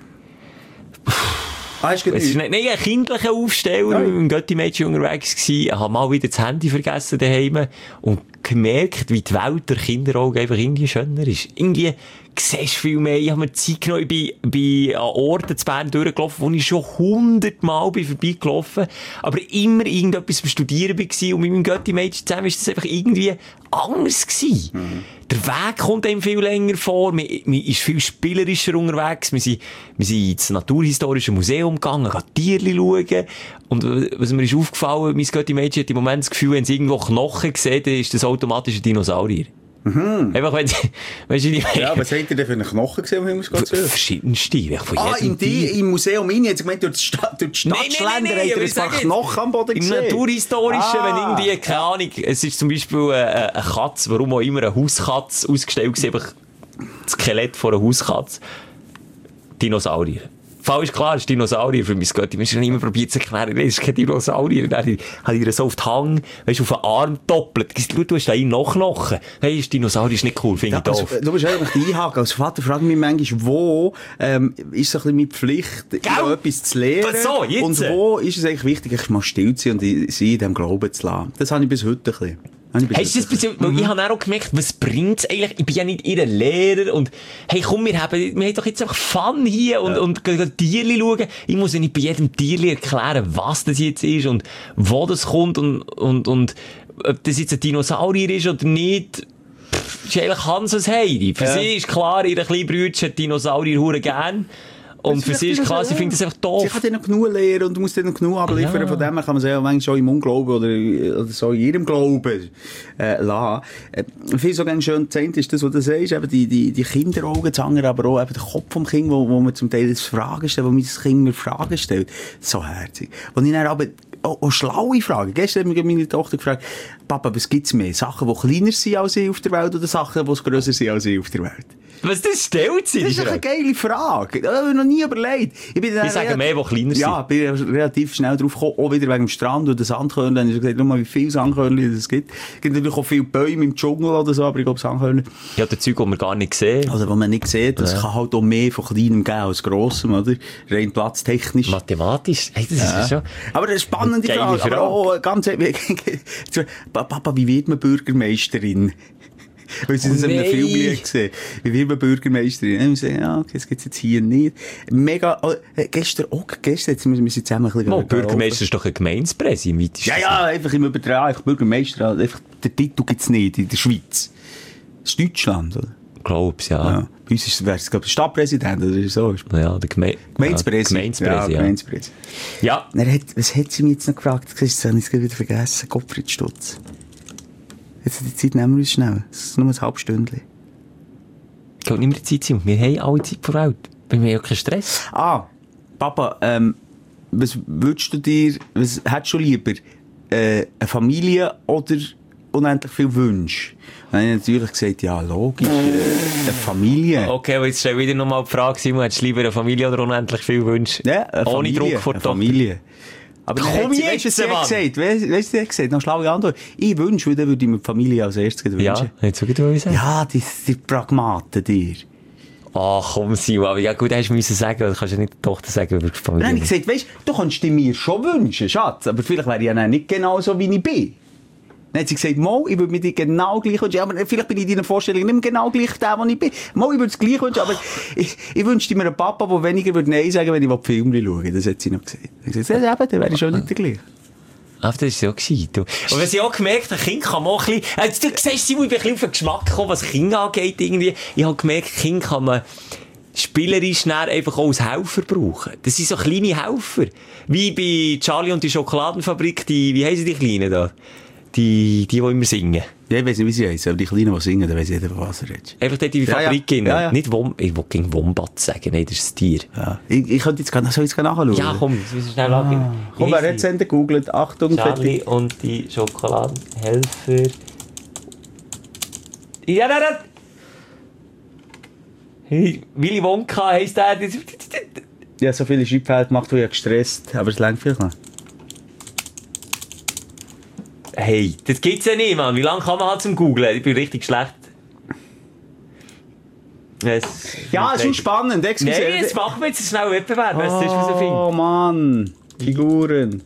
Es ist nicht ein kindlicher Aufsteller, mit dem Götti-Mädchen unterwegs gewesen. Ich habe mal wieder das Handy vergessen daheim und gemerkt, wie die Welt der Kinderaugen einfach irgendwie schöner ist. Irgendwie siehst du viel mehr. Ich habe mir Zeit genommen, ich bin an Orten zu Bern durchgelaufen, wo ich schon 100-mal vorbeigelaufen bin, aber immer irgendetwas beim Studieren war und mit meinem Götti-Mädchen zusammen ist das einfach irgendwie anders gewesen. Der Weg kommt einem viel länger vor, man ist viel spielerischer unterwegs, wir sind ins Naturhistorische Museum gegangen, Tierchen schauen, und was mir ist aufgefallen, mein Götti-Mädchen hat im Moment das Gefühl, wenn sie irgendwo Knochen sehen, dann ist das automatisch ein Dinosaurier. Einfach, wenn sie, weißt du nicht mehr. Ja, was habt ihr denn für einen Knochen gesehen, um Himmels Gottes Willen? Verschiedenste. Im Museum rein, jetzt gemeint, durch die Stadt schlendern, habt ihr ein paar Knochen am Boden gesehen? Im Naturhistorischen, wenn irgendwie, keine Ahnung, es ist zum Beispiel eine Katze, warum auch immer eine Hauskatze ausgestellt war, einfach das Skelett von einer Hauskatze. Dinosaurier. Fall ist klar, es ist Dinosaurier für mein Götti. Wir haben immer probiert zu erklären, nein, es ist kein Dinosaurier. Dann habe ich so auf den Hang, weißt, auf den Arm doppelt. Du hast da noch Knochen. Hey, ist Dinosaurier ist nicht cool, finde ich doof. Du musst eigentlich einhaken. Als Vater fragt mich manchmal, wo ist so ein bisschen meine Pflicht, etwas zu lernen. So, jetzt. Und wo ist es eigentlich wichtig, mal still zu sein und sie in diesem Glauben zu lassen. Das habe ich bis heute ein bisschen. Hast du das bisschen, weil ich habe auch gemerkt, was bringt's eigentlich? Ich bin ja nicht ihr Lehrer und, hey, komm, wir haben doch jetzt einfach Fun hier und gehen Tierli schauen. Ich muss ja nicht bei jedem Tierli erklären, was das jetzt ist und wo das kommt und ob das jetzt ein Dinosaurier ist oder nicht. Ist eigentlich Hans und Heidi. Für sie ist klar, ihre kleine Brüder hat Dinosaurier hure gern. Und für sie ist klar, sie findet das einfach doof. Sie kann dir noch genug lernen und du musst dir noch genug abliefern. Ja. Von dem her kann man sich ja manchmal schon im Unglauben oder so in ihrem Glauben lassen. Viel so ganz schön zeigt ist das, was du sagst, eben die Kinderaugen zu hängen, aber auch eben der Kopf vom Kind, wo man zum Teil Fragen stellt, wo mir das Kind mir Fragen stellt. So herzig. Und ich dann aber auch schlaue Fragen. Gestern hat mich meine Tochter gefragt, Papa, was gibt's mehr? Sachen, die kleiner sind als ich auf der Welt oder Sachen, die grösser sind als ich auf der Welt? Was, das stellt sie? Das ist eine geile Frage. Das habe ich noch nie überlegt. Ich sage mehr, die kleiner sind. Ja, ich bin relativ schnell drauf gekommen, auch wieder wegen dem Strand und den Sandkörnchen. Dann habe ich gesagt, schau mal, wie viele Sandkörnchen es gibt. Es gibt natürlich auch viele Bäume im Dschungel oder so, aber ich glaube Sandkörnchen. Ja, das Zeug, das man gar nicht sieht. Also, was man nicht sieht, das kann halt auch mehr von kleinem geben als grossem, oder? Rein platztechnisch. Mathematisch. Hey, das ist schon... Aber eine spannende Frage. Aber auch ganz... Papa, wie wird man Bürgermeisterin? Weil sie das in einem Film gesehen. Wie wird man Bürgermeisterin? Und ich sage, ja, okay, das gibt's jetzt hier nicht. Mega, gestern jetzt müssen wir zusammen ein bisschen... Bürgermeister ist doch ein Gemeindepräsi im weitesten. Ja, einfach im Übertrag, Bürgermeister, einfach, den Titel gibt's nicht in der Schweiz. Das ist Deutschland, oder? Glaub's, ja. Bei uns wäre es, glaube ich, Stadtpräsident, oder so. Ja, der Gemeindepräsi. Ja. Was hat sie mich jetzt noch gefragt? Das habe ich wieder vergessen. Gottfried Stutz. Jetzt die Zeit nehmen wir uns schnell. Das ist nur ein halbstündchen. Ich glaube nicht mehr die Zeit. Wir haben alle Zeit vor Welt. Wir haben ja keinen Stress. Papa, was würdest du dir, was hättest du lieber? Eine Familie oder unendlich viele Wünsche? Dann habe ich natürlich gesagt, ja, logisch, eine Familie. Okay, aber jetzt stell wieder nochmal die Frage, Simon, hättest du lieber eine Familie oder unendlich viele Wünsche? Ja, eine ohne Familie, Druck vor der Familie. Aber komm jetzt, weißt du, was sie hat gesagt? Noch schlaue Antwort. Ich wünsche, dann würde ich mir die Familie als erstes wünschen. Ja, jetzt so gut sagen. Ja, die Pragmaten dir. Ach, komm, Simon, aber ja gut, hast du müssen sagen, du kannst ja nicht der Tochter sagen, über die Familie. Dann habe ich gesagt, weißt du, kannst dir mir schon wünschen, Schatz, aber vielleicht wäre ich ja nicht genau so, wie ich bin. Dann hat sie gesagt, Mo, ich würde mir dir genau gleich wünschen, aber vielleicht bin ich in deiner Vorstellung nicht mehr genau gleich der, wo ich bin. Mo, ich würde es gleich wünschen, aber ich wünschte mir einen Papa, der weniger würde Nein sagen, wenn ich die Filme schaue. Das hat sie noch gesagt. Ich habe gesagt, dann wäre ich schon nicht der gleiche. Ach, das ist so gewesen, du. Und was ich auch gemerkt habe, Kind kann man auch ein bisschen, du siehst, Simon, ich bin ein bisschen auf den Geschmack gekommen, was Kinder angeht, irgendwie. Ich habe gemerkt, Kind kann man spielerisch einfach auch als Helfer brauchen. Das sind so kleine Helfer. Wie bei Charlie und die Schokoladenfabrik, wie heissen die Kleinen da? Die immer singen. Ja, ich weiss nicht, wie sie heissen, aber die Kleinen, die singen, dann weiss ich nicht, was er redet. Einfach dort in die Fabrik gehen. Ja. Nicht ich will gegen Wombat sagen, nein, das ist ein Tier. Ja. Ich könnte jetzt nachschauen. Ja, komm, wir müssen schnell angehen. Komm, wer hat es denn gegoogelt? Achtung, Charlie und die Schokoladenhelfer. Ja, Willy Wonka heisst der. Ja, so viele Schreibfehler gemacht, die ich gestresst, aber es reicht vielleicht noch. Hey, das gibt's ja nicht, Mann. Wie lange kann man halt zum Googlen? Ich bin richtig schlecht. Ja, es ist schon spannend. Nein, jetzt machen wir jetzt einen schnellen Wettbewerb. Was ist was so viel? Oh Mann, Figuren.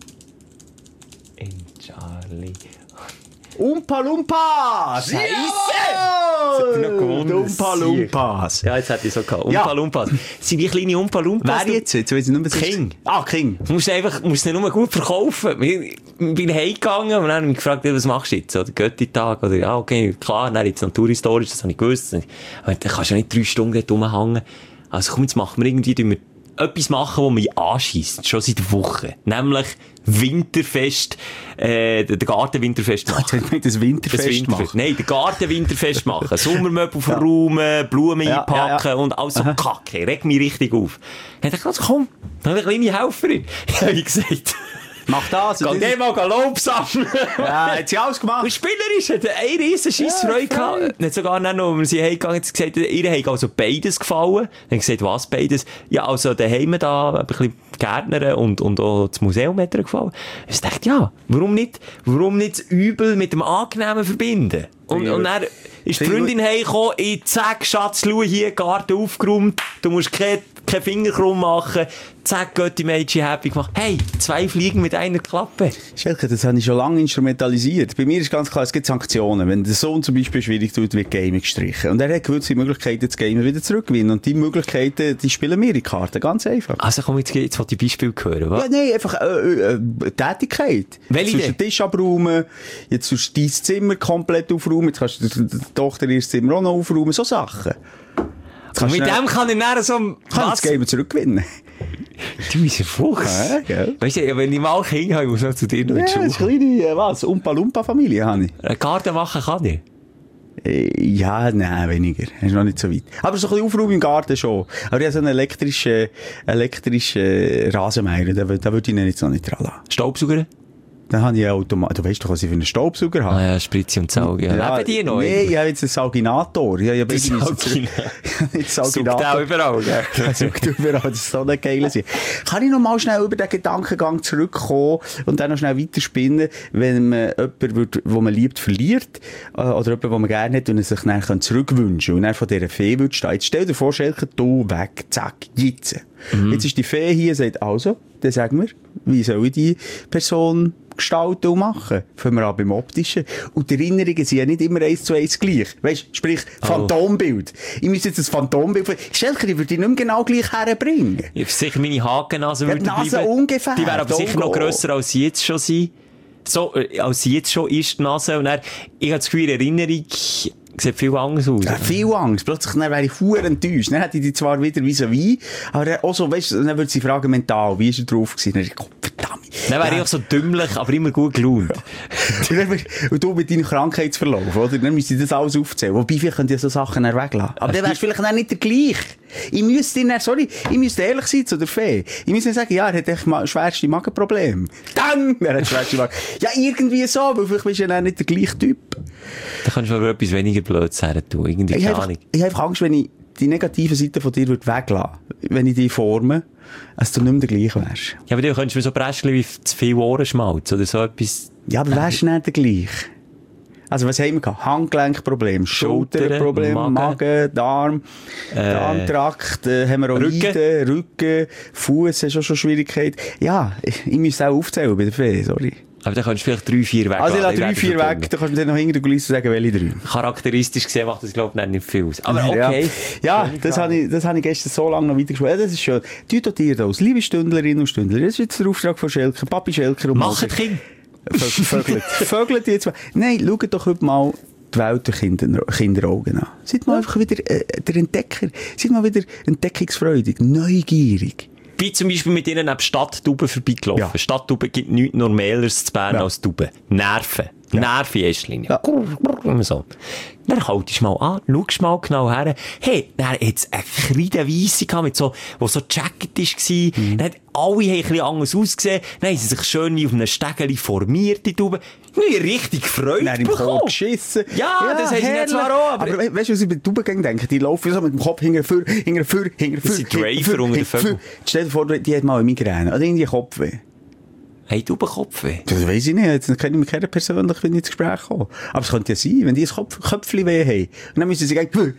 In Charlie. Umpa Lumpas! Scheisse! Jetzt hat er noch gewonnen. Umpa Lumpas. Ja, jetzt hätte ich so gehabt. Umpa Lumpas. Sind wie kleine Umpa Lumpas? Wer jetzt? Jetzt weiß ich nicht mehr. King. King. Du musst ihn nur gut verkaufen. Ich bin heimgegangen und dann habe ich mich gefragt, was machst du jetzt? Oder Götti-Tag? Oder, ja, okay, klar, dann jetzt naturhistorisch, das habe ich gewusst. Aber dann kannst du ja nicht 3 Stunden dort rumhängen. Also komm, jetzt machen wir irgendwie, etwas machen, das mich anscheisst. Schon seit einer Woche. Nämlich Winterfest, den Gartenwinterfest machen. Das Winterfest machen? Nein, den Gartenwinterfest machen. Sommermöbel verräumen, Blumen einpacken und alles so Kacke. Regt mich richtig auf. Dann dachte ich, komm, dann habe ich eine kleine Helferin. Habe ich gesagt. Mach das. Geh dir mal Lob sammeln. Ja, hat sie alles gemacht. Und spielerisch hat er eine riesen Scheissfreude gehabt. Nicht sogar noch, als wir sie heimgegangen hat gesagt, ihr hat also beides gefallen. Dann hat gesagt, was beides? Ja, also daheim da ein bisschen Gärtner und auch das Museum hat ihr gefallen. Ich dachte, ja, warum nicht das Übel mit dem Angenehmen verbinden? Und dann ist die Freundin heimgekommen, ich zack, Schatz, schau hier, Garten aufgeräumt, du musst keine keinen Finger krumm machen, zack, geht die Mädchen happy gemacht. Hey, 2 Fliegen mit einer Klappe. Schelke, das habe ich schon lange instrumentalisiert. Bei mir ist ganz klar, es gibt Sanktionen. Wenn der Sohn zum Beispiel schwierig tut, wird Gaming gestrichen. Und er hat gewisse Möglichkeiten, das Gamen wieder zurückgewinnen. Und die Möglichkeiten, die spielen mir in die Karten. Ganz einfach. Also komm, jetzt will ich Beispiel hören, was? Ja, nein, einfach Tätigkeit. Welche Jetzt den Tisch abräumen, jetzt tust du dein Zimmer komplett aufräumen, jetzt kannst du der Tochter ihr Zimmer auch noch aufräumen, so Sachen. Und mit dem kann ich dann so... Kann das Gamen zurückgewinnen. Du bist ein Fuchs. Ja. Weißt du, wenn ich mal Kinder habe, ich muss noch zu dir noch in die Ja, das ist eine kleine, Umpa-Lumpa-Familie habe ich. Einen Garten machen kann ich. Ja, nein, weniger. Das ist noch nicht so weit. Aber so ein bisschen Aufräumen im Garten schon. Aber ich habe so einen elektrischen Rasenmäher, da würde ich ihn jetzt noch nicht dran lassen. Staubsauger? Dann habe ich einen Automat. Du weißt doch, was ich für einen Staubsauger habe. Ah ja, Spritze und Sauge. Ja. Leben die noch? Nee, ich habe jetzt einen Sauginator. Ich habe Saugt auch überall, gell? Saugt überall, das ist so eine geile Sache. Kann ich noch mal schnell über den Gedankengang zurückkommen und dann noch schnell weiterspinnen, wenn man jemanden, den man liebt, verliert, oder jemanden, den man gerne hat und er sich dann zurückwünschen und dann von dieser Fee würde stehen. Jetzt stell dir vor, Schelke, du weg, zack, jetzt. Jetzt ist die Fee hier, sagt also, dann sag mir, wie soll ich die Person gestalten und machen? Fangen wir an beim Optischen. Und die Erinnerungen sind ja nicht immer 1:1 gleich. Weisst, sprich, Phantombild. Ich muss jetzt ein Phantombild, Schelke, ich würde die nicht mehr genau gleich herbringen. Ich habe sicher meine Hakennase würde Nase bleiben. ungefähr. Die wäre aber sicher noch grösser, als sie jetzt schon sind. So, als sie jetzt schon ist, die Nase. Und dann, ich habe das Gefühl, Erinnerung sieht viel anders aus. Ja, viel Angst. Plötzlich dann wäre ich verdammt enttäuscht. Dann hätte ich die zwar wieder vis-à-vis, aber dann auch so, weißt, dann würde sie fragen, mental, wie ist er drauf gewesen? Dann hätte ich, verdammt. Dann wäre ich auch so dümmlich, aber immer gut gelaunt. Und du mit deinem Krankheitsverlauf, oder? Dann müsste ich das alles aufzählen. Wobei, vielleicht könnt ihr so Sachen dann weglassen. Aber dann wärst du vielleicht dann nicht der gleiche. Ich müsste ehrlich sein zu der Fee. Ich müsste sagen, ja, er hat echt schwerste Magenprobleme. Dann! Er hat schwerste Magen. Ja, irgendwie so, weil vielleicht bist du ja dann nicht der gleiche Typ. Da kannst du aber etwas weniger Blödes her tun. Irgendwie, ich habe einfach Angst, wenn ich die negative Seite von dir weglassen würde, wenn ich die forme, als du nicht mehr der gleiche wärst. Ja, aber du könntest mir so Bräschchen wie zu viel Ohrenschmalz oder so etwas... Ja, aber wärst du nicht der gleiche? Also, was haben wir gehabt? Handgelenkproblem, Schulterproblem, Magen, Darm, Darmtrakt, Hämorrhoiden, Rücken, Fuß, hast du schon Schwierigkeiten. Ja, ich müsste auch aufzählen bei der Fee, sorry. Aber dann kannst du vielleicht 3-4 weg. Also ich lasse 3-4 weg, dann kannst du mir dann noch hinter der Kulisse sagen, welche 3. Charakteristisch gesehen macht das, glaube ich, nicht viel aus. Aber okay. Ja, das habe ich gestern so lange noch weitergesprochen. Das ist schön. Du dir das, liebe Stündlerinnen und Stündler, das ist jetzt der Auftrag von Schelker, Papi Schelker und Macht Kind. Vögelt die jetzt mal. Nein, schaut doch heute mal die Welt durch Kinderaugen an. Seid mal einfach wieder der Entdecker. Seid mal wieder entdeckungsfreudig, neugierig. Bin zum Beispiel mit ihnen neben Stadttauben vorbeigelaufen. Ja. Stadttauben gibt nichts Normaleres zu Bern als Tauben. Nerven. Nerven in erster Linie. Ja. So. Dann haltest du mal an, schaust mal genau her. Hey, dann hat es eine Kreidenweisse gehabt, mit so, wo so Jacket war. Dann hat alle ein bisschen anders ausgesehen. Dann haben sie sich schön wie auf einem Stegeli formiert, die Tauben. Ich habe richtig Freude bekommen. Im Kopf geschissen. Ja, das haben sie nicht zwar auch, aber weißt du, was ich bei den Tauben denke? Die laufen so mit dem Kopf hinter für. Das sind Driver unter den Vögeln. Stell dir vor, die hat mal eine Migräne. Oder irgendwie Kopfweh. Hey, Taubenkopfweh? Das weiss ich nicht. Jetzt kenne ich mich keiner persönlich, wenn ich ins Gespräch komme. Aber es könnte ja sein, wenn die ein Köpfchen-Weh haben. Und dann müssen sie sagen,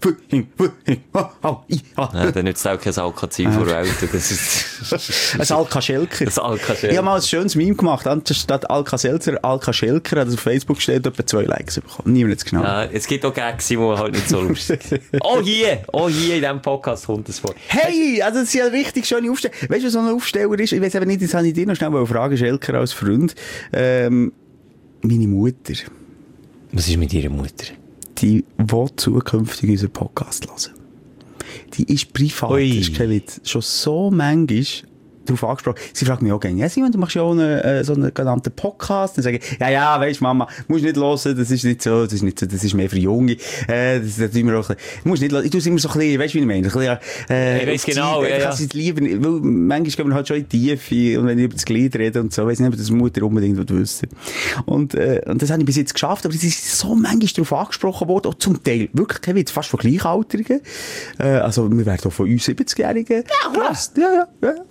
ja, dann nützt auch kein Alkazin vor Eltern. Das ist... ein Alka-Schelker. Ich habe mal ein schönes Meme gemacht. Anstatt Alka-Seltzer, Alka-Schelker, hat auf Facebook steht, etwa 2 Likes bekommen. Niemand hat es genommen. Ja, es gibt auch Gags, die halt nicht so lustig sind. Oh, hier in diesem Podcast kommt das vor. Hey, also das ist ja eine richtig schöne Aufstellung. Weißt du, was so ein Aufsteller ist? Ich weiss eben nicht, das habe ich dir noch schnell fragen, Schelker als Freund. Meine Mutter. Was ist mit ihrer Mutter? Die will zukünftig unseren Podcast hören. Die ist privat, das ist kein Witz, schon so manchmal darauf angesprochen. Sie fragt mich auch gerne, ja, Simon, du machst ja auch so einen genannten Podcast. Dann sage ich, ja, weisst, Mama, musst nicht hören, das ist nicht so, das ist mehr für Junge. Das tun wir auch ein bisschen, musst nicht hören. Ich tue es immer so ein bisschen, weisst du, wie ich meine? Ein bisschen, ich weiss genau, ja. Ich kann es lieber, weil manchmal gehen wir halt schon in die Tiefe, und wenn ich über das Glied rede und so, weiss nicht, ob das Mutter unbedingt wissen. Und das habe ich bis jetzt geschafft, aber sie ist so manchmal darauf angesprochen worden, auch zum Teil, wirklich, kein Witz, fast von Gleichaltrigen. Also, wir werden auch von uns 70-Jährigen. Ja.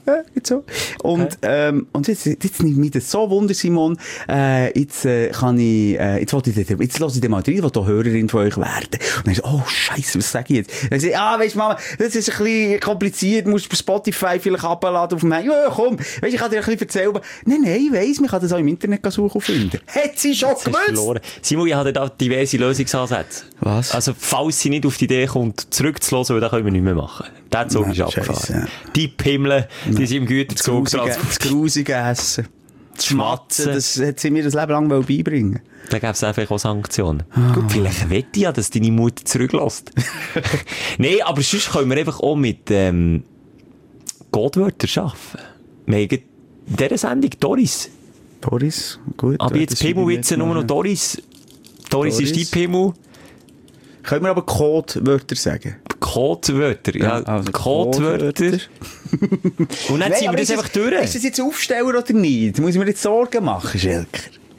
und so. Und jetzt nimmt mich das so Wunder, Simon. Jetzt höre ich dir mal rein, was da Hörerin von euch werden. Und dann so, oh Scheiße, was sage ich jetzt? Dann sage ich, weisst Mama, das ist ein bisschen kompliziert, musst du Spotify vielleicht abladen auf dem Handy. Ja, komm, weisst, ich kann dir ein bisschen erzählen. Nein, ich weiss, man kann das auch im Internet suchen und finden. Hat sie schon gewusst? Simon, ich habe da diverse Lösungsansätze. Was? Also, falls sie nicht auf die Idee kommt, zurückzulassen, dann können wir nicht mehr machen. Der Zug ist abgefahren. Scheisse. Die Pimmel, die sind im Güterzug. Das grusige Essen. Das Schmatzen, das hat sie mir das Leben lang beibringen. Dann gäbe es einfach auch Sanktionen. Gut, vielleicht wette ich ja, dass deine Mutter zurücklässt. Nein, aber sonst können wir einfach auch mit Codewörtern arbeiten. Wir haben in dieser Sendung Doris. Doris, gut. Aber jetzt Pimmelwitze nur noch Doris. Doris ist die Pimmel. Können wir aber Codewörter sagen? Codewörter, ja. Also Codewörter. Und dann ziehen wir das einfach durch. Ist das jetzt Aufsteller oder nicht? Muss ich mir jetzt Sorgen machen, Schelker?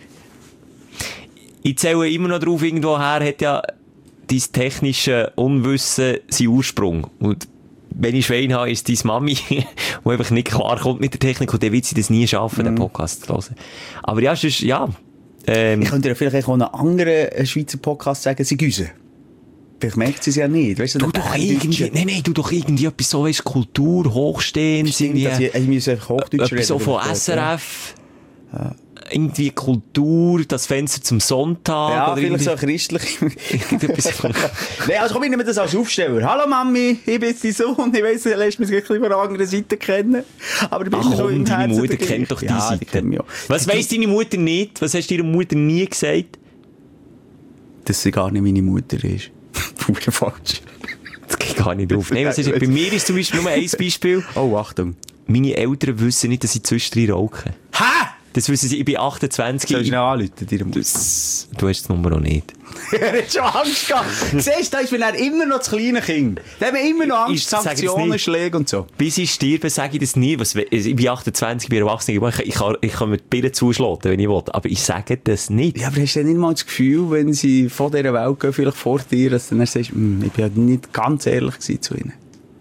Ich zähle immer noch drauf, irgendwoher hat ja dein technische Unwissen seinen Ursprung. Und wenn ich Schwein habe, ist deine Mami, die einfach nicht klarkommt mit der Technik, und dann wird sie das nie schaffen, den Podcast zu hören. Aber ja, sonst, ja. Ich könnte dir vielleicht auch einen anderen Schweizer Podcast sagen, sie güsen. Vielleicht merkt sie es ja nicht. Weißt du, du doch irgendwie etwas so, weißt, Kultur, hochstehend. Ich muss einfach Hochdeutsch reden. So von SRF. Ja. Irgendwie Kultur, das Fenster zum Sonntag. Ja, oder vielleicht so christlich. Nein, also komm, ich nehme das als Aufsteller. Hallo Mami, ich bin jetzt dein Sohn. Ich weiss, du lässt mich ein bisschen von der anderen Seite kennen. Aber du bist so im deine Herzen Mutter kennt doch die Seite. Was weiss deine Mutter nicht? Was hast du ihrer Mutter nie gesagt? Dass sie gar nicht meine Mutter ist. Falsch. Das geht gar nicht auf. Nein, was ist, bei mir ist zum Beispiel nur ein Beispiel. Oh, Achtung. Meine Eltern wissen nicht, dass ich zwischendrin rauche. Hä? Das wissen sie, ich bin 28. Soll ich schnell anrufen, dir? Du hast das Nummer auch nicht. Er hat schon Angst gehabt. Siehst du, da ist mir immer noch das kleine Kind. Da haben wir immer noch Angst, Sanktionen, Schläge und so. Bis ich sterbe, sage ich das nie. Ich bin 28, ich bin erwachsen. Ich kann mir die Birne zuschlagen, wenn ich will. Aber ich sage das nicht. Ja, aber hast du nicht mal das Gefühl, wenn sie von dieser Welt gehen, vielleicht vor dir, dass du dann sagst, ich bin ja nicht ganz ehrlich gewesen zu ihnen?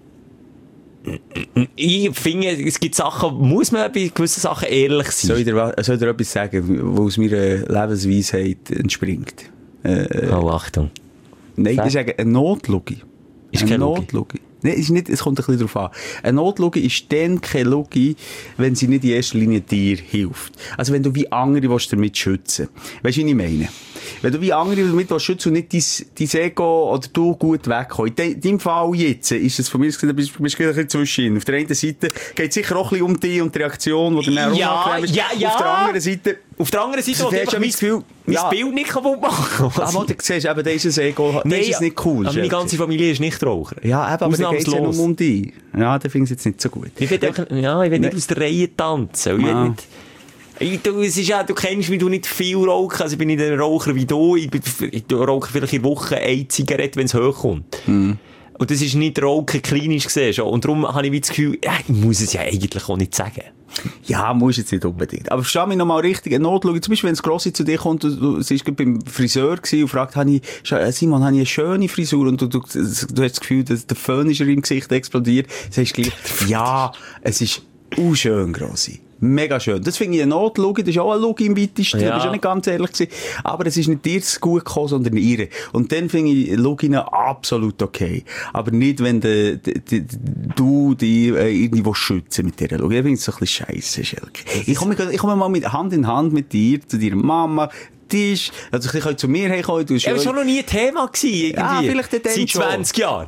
Ich finde, es gibt Sachen, muss man bei gewissen Sachen ehrlich sein. Soll ich dir etwas sagen, was aus meiner Lebensweisheit entspringt? Oh, Achtung. Nein, das ist eine Notlogik. Ist keine Logik? Nein, ist nicht, es kommt ein bisschen darauf an. Eine Notlogik ist dann keine Logik, wenn sie nicht in erster Linie dir hilft. Also wenn du wie andere willst, damit schützen. Weißt du, wie ich meine? Wenn du wie andere damit schützen und nicht dein Ego oder du gut wegkommst. In deinem Fall jetzt ist es von mir gesagt, du bist ein bisschen zwischen. Auf der einen Seite geht es sicher auch ein bisschen um dich und die Reaktion, die dann unangenehm ist. Ja. Auf der anderen Seite will ich einfach mein Bild nicht kaputt machen. Aber du siehst, eben, dieses Ego, das ist nicht cool. Aber meine ganze Familie ist nicht Raucher. Ja, eben, aber da geht es ja nur um dich. Ja, da finde ich es jetzt nicht so gut. Ich will nicht aus der Reihe tanzen. Ich will nicht... Es ist ja, du kennst mich, du nicht viel rauchen, also ich bin nicht ein Raucher wie du, ich rauche vielleicht in der Woche eine Zigarette, wenn es hochkommt. Und das ist nicht Rauchen klinisch gesehen schon. Und darum habe ich das Gefühl, ich muss es ja eigentlich auch nicht sagen. Ja, muss jetzt nicht unbedingt. Aber versteh mich nochmal richtig, eine Notlogik. Zum Beispiel, wenn das Grossi zu dir kommt, du warst beim Friseur gewesen und fragt, Simon, habe ich eine schöne Frisur? Und du hast das Gefühl, dass der Föhn ist im Gesicht explodiert. Sagst du gleich, ja, es ist schön, Grossi. Mega schön. Das finde ich eine Notlogik. Das ist auch eine Logik im weitesten. Ja. Du bist auch nicht ganz ehrlich gewesen. Aber es ist nicht dir zu gut gekommen, sondern ihre. Und dann finde ich Logiken absolut okay. Aber nicht, wenn du die irgendwo schützen mit dieser Logik. Ich finde es so ein bisschen scheisse, Schelke. Ich komme mal mit Hand in Hand mit dir zu deiner Mama. Tisch. Also ich kann zu mir herkommen. Das war schon noch nie ein Thema gewesen, irgendwie. Ja, vielleicht seit 20 Jahren.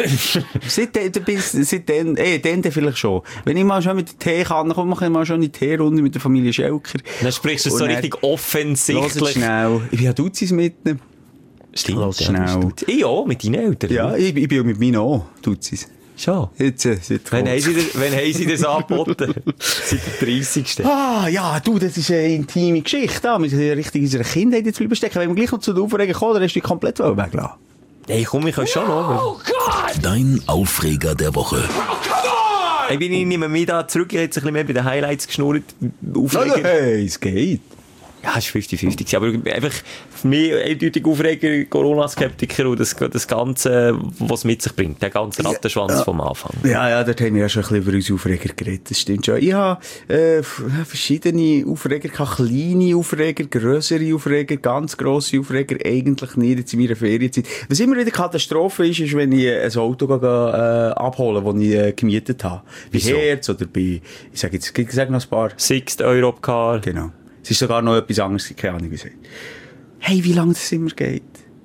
Seitdem vielleicht schon. Wenn ich mal schon mit der Teekanne komme, mache ich mal schon eine Teerunde mit der Familie Schelker. Dann sprichst du so richtig offensichtlich. Lass schnell. Ich bin ja Duzis mitnehmen. Stimmt. Lass schnell. Ich auch, mit deinen Eltern. Ja, ich bin ja mit meinen auch Duzis. Schon? Jetzt wann haben sie das angeboten? Seit der 30. Ah, ja, du, das ist eine intime Geschichte. Wir müssen richtig in unserer Kindheit jetzt bleiben stecken. Wenn wir gleich noch zu der Aufregung kommen, dann hast du dich komplett weglassen. Hey, komm, ich kann schon noch. Oh Gott! Dein Aufreger der Woche. Ich bin nicht mehr da zurück. Ich habe jetzt ein bisschen mehr bei den Highlights geschnurrt. Hey, es geht. Ja, es war 50-50. Aber einfach für mich eindeutig Aufreger, Corona-Skeptiker und das Ganze, was es mit sich bringt. Der ganze Rattenschwanz vom Anfang. Ja, dort haben wir ja schon ein bisschen über unsere Aufreger geredet. Das stimmt schon. Ich habe verschiedene Aufreger gehabt. Kleine Aufreger, grössere Aufreger, ganz grosse Aufreger. Eigentlich nicht jetzt in meiner Ferienzeit. Was immer wieder Katastrophe ist, wenn ich ein Auto abhole, das ich gemietet habe. Bei Herz oder bei, ich sag noch ein paar. Sixt, Europcar. Genau. Es ist sogar noch etwas anderes, keine Ahnung, wie es heißt. Hey, wie lange das immer geht?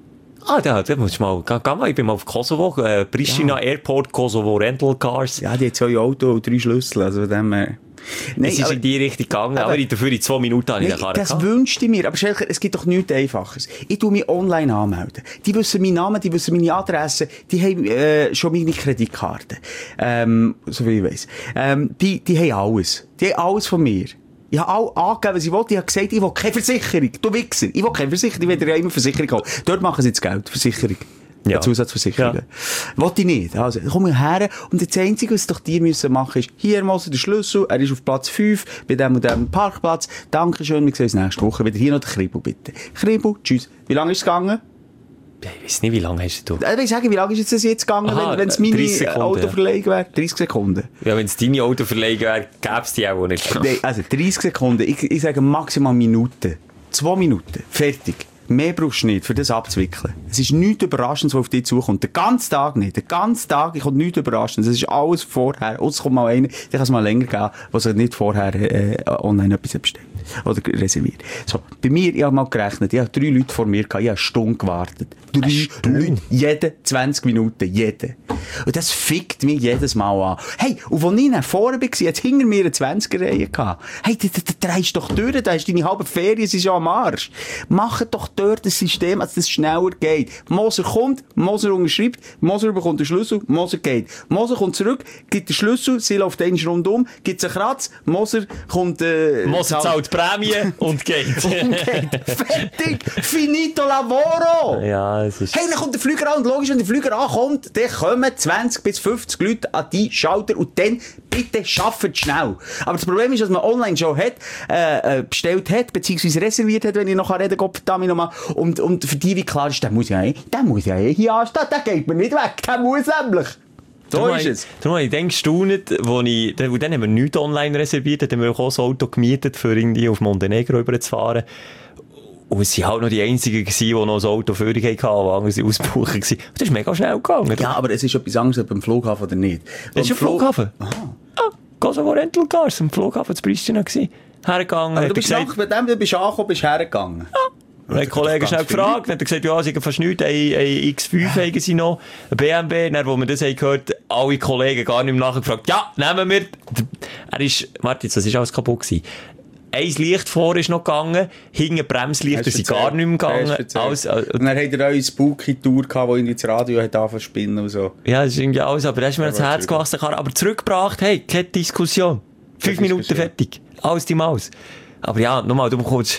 Da musst du mal, geh mal, ich bin mal auf Kosovo, Pristina Airport, Kosovo Rental Cars. Ja, die hat 2 Autos und 3 Schlüssel, also von dem her. Nein, es ist in die Richtung gegangen, aber dafür in 2 Minuten habe ich eine Karte das wünschte ich mir, aber Schelker, es gibt doch nichts Einfaches. Ich tue mich online anmelden. Die wissen meinen Namen, die wissen meine Adresse, die haben schon meine Kreditkarte, so wie ich weiss. Die haben alles. Die haben alles von mir. Ich habe auch angegeben, was ich wollte. Ich habe gesagt, ich will keine Versicherung. Du Wichser. Ich will keine Versicherung. Ich will ja immer Versicherung holen. Dort machen sie jetzt Geld. Versicherung. Ja. Zusatzversicherung. Ja. Wollte ich nicht. Also, komm her. Und das Einzige, was doch die müssen machen, ist, hier mal der Schlüssel. Er ist auf Platz 5, bei dem und dem Parkplatz. Dankeschön. Wir sehen uns nächste Woche wieder. Hier noch der Kribu, bitte. Kribu, tschüss. Wie lange ist es gegangen? Ich weiss nicht, wie lange hast du? Ich will sagen, wie lange ist es jetzt gegangen, wenn es meine Autoverleihung wäre? 30 Sekunden. Ja, wenn es deine Autoverleihung wäre, gäbe es die auch nicht. Nein, also 30 Sekunden. Ich sage maximal Minuten. 2 Minuten. Fertig. Mehr brauchst du nicht, für das abzuwickeln. Es ist nichts Überraschendes, was auf dich zukommt. Den ganzen Tag nicht. Den ganzen Tag kommt nichts Überraschendes. Es ist alles vorher. Und es kommt mal einer, der kann es mal länger geben, was er nicht vorher online etwas bestellt. Oder reserviert. So, bei mir, ich habe mal gerechnet, ich habe 3 Leute vor mir gehabt, ich habe eine Stunde gewartet. 3 Leute, jede 20 Minuten, jede. Und das fickt mich jedes Mal an. Hey, und als ich vorne war, jetzt hinter mir eine 20er-Reihe gehabt. Hey, da drehst du doch durch, da hast deine halbe Ferien, sie ist ja am Arsch. Mach doch dort ein System, dass das schneller geht. Moser kommt, Moser unterschreibt, Moser bekommt den Schlüssel, Moser geht. Moser kommt zurück, gibt den Schlüssel, sie läuft einmal rundum, gibt einen Kratz, Moser kommt, Moser zahlt Prämie und geht. Fertig! Finito lavoro! Ja, es ist... Hey, dann kommt der Flüger an und logisch, wenn der Flüger ankommt, dann kommen 20 bis 50 Leute an die Schalter und dann bitte schafft schnell. Aber das Problem ist, dass man online schon hat, bestellt hat, beziehungsweise reserviert hat, wenn ich noch reden kann, verdammt nochmal. Und für die, wie klar ist, der muss ja hier anstehen, der geht mir nicht weg, der muss nämlich. So ist es. Darum habe ich dann gestaunt, dann haben wir nichts online reserviert, dann haben wir auch ein Auto gemietet, für irgendwie auf Montenegro rüberzufahren. Und es waren halt noch die Einzigen, die noch ein Auto für dich hatten, die anders ausbuchen waren. Das ist mega schnell gegangen. Ja, aber es ist etwas anderes, ob beim Flughafen oder nicht. Das ist ein Flughafen? Aha. Kosovo Rental Cars, am Flughafen zu Pristina gewesen. Hergegangen. Aber du bist gesagt, bei dem, du bist angekommen, bist hergegangen. Ja. Und der Kollege schnell gefragt, hat gesagt, ja, sie haben fast nichts, ein X5 haben sie noch, ein BMW, dann, wo wir das haben gehört, alle Kollegen gar nicht mehr nachgefragt, ja, nehmen wir, warte jetzt, das ist alles kaputt gewesen. Ein Licht vor ist noch gegangen, hinten Bremslichter sind gar nicht mehr gegangen. Und dann habt ihr eure Spooky-Tour gehabt, wo irgendwie das Radio hat angefangen zu spinnen und so. Ja, das ist irgendwie alles, aber das ist mir ans Herz gewachsen, aber zurückgebracht, hey, keine Diskussion. 5 Minuten fertig. Alles die Maus. Aber ja, nochmal, du bekommst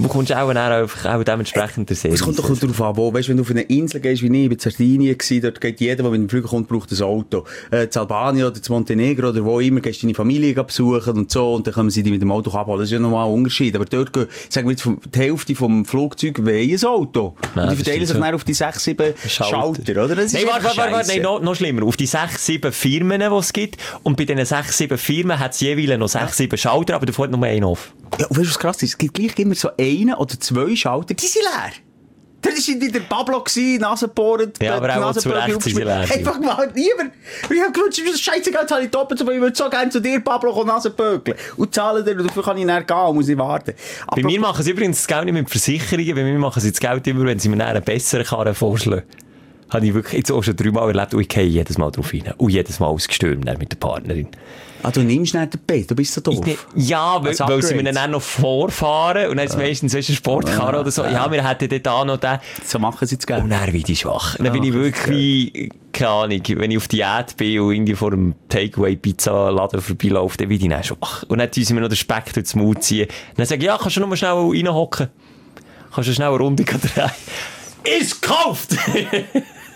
auch dementsprechend der Service. Es kommt doch darauf an, wo, weißt, wenn du auf eine Insel gehst, wie ich, bei Sardinien gewesen, dort geht jeder, der mit dem Flieger kommt, braucht ein Auto. Zu Albanien oder zu Montenegro oder wo immer, gehst du deine Familie besuchen und so, und dann können sie dich mit dem Auto abholen. Das ist ja nochmal ein Unterschied. Aber dort gehen, sagen wir jetzt, die Hälfte vom Flugzeug weihen ein Auto. Nein, und die verteilen sich dann auf die 6, 7 Schalter, oder? Das ist warte, noch schlimmer. Auf die 6, 7 Firmen, die es gibt. Und bei diesen 6, 7 Firmen hat es jeweils noch 6, 7 Schalter, aber davon hat nur einen auf. Ja, und weißt du, was krass ist? Es gibt gleich immer so 1 oder 2 Schalter, die sind leer. Das war wieder Pablo, Nasenbohren. Ja, aber auch zu Recht sind sie leer. Einfach mal, niemand. Ich hab gewünscht, das Scheissegal, jetzt habe ich doppelt, aber ich würde so gerne zu dir, Pablo, Nasenbögeln. Und zahlen dir, und dafür kann ich näher gehen und muss ich warten. Bei mir machen sie übrigens das Geld nicht mit Versicherungen, bei mir machen sie das Geld immer, wenn sie mir einen besseren Karren vorschlagen. Habe ich wirklich jetzt auch schon 3-mal erlebt und ich gehe jedes Mal drauf rein. Und jedes Mal ausgestürmt mit der Partnerin. Ah, du nimmst nicht den Bett, du bist so doof. Ja, weil sie mir dann noch vorfahren und dann ist es meistens ein Sportkarre oder so. Ja, wir hätten dort auch noch den. So machen sie es gerne. Und dann bin ich schwach. Dann bin ich wirklich wie, keine Ahnung, wenn ich auf Diät bin und irgendwie vor einem Takeaway-Pizza-Laden vorbeilaufe, dann bin ich dann schwach. Und dann tun sie mir noch den Speck durchs Maul ziehen. Und dann sage ich, ja, kannst du noch mal schnell reinhocken? Kannst du schnell eine Runde drehen? Ist gekauft!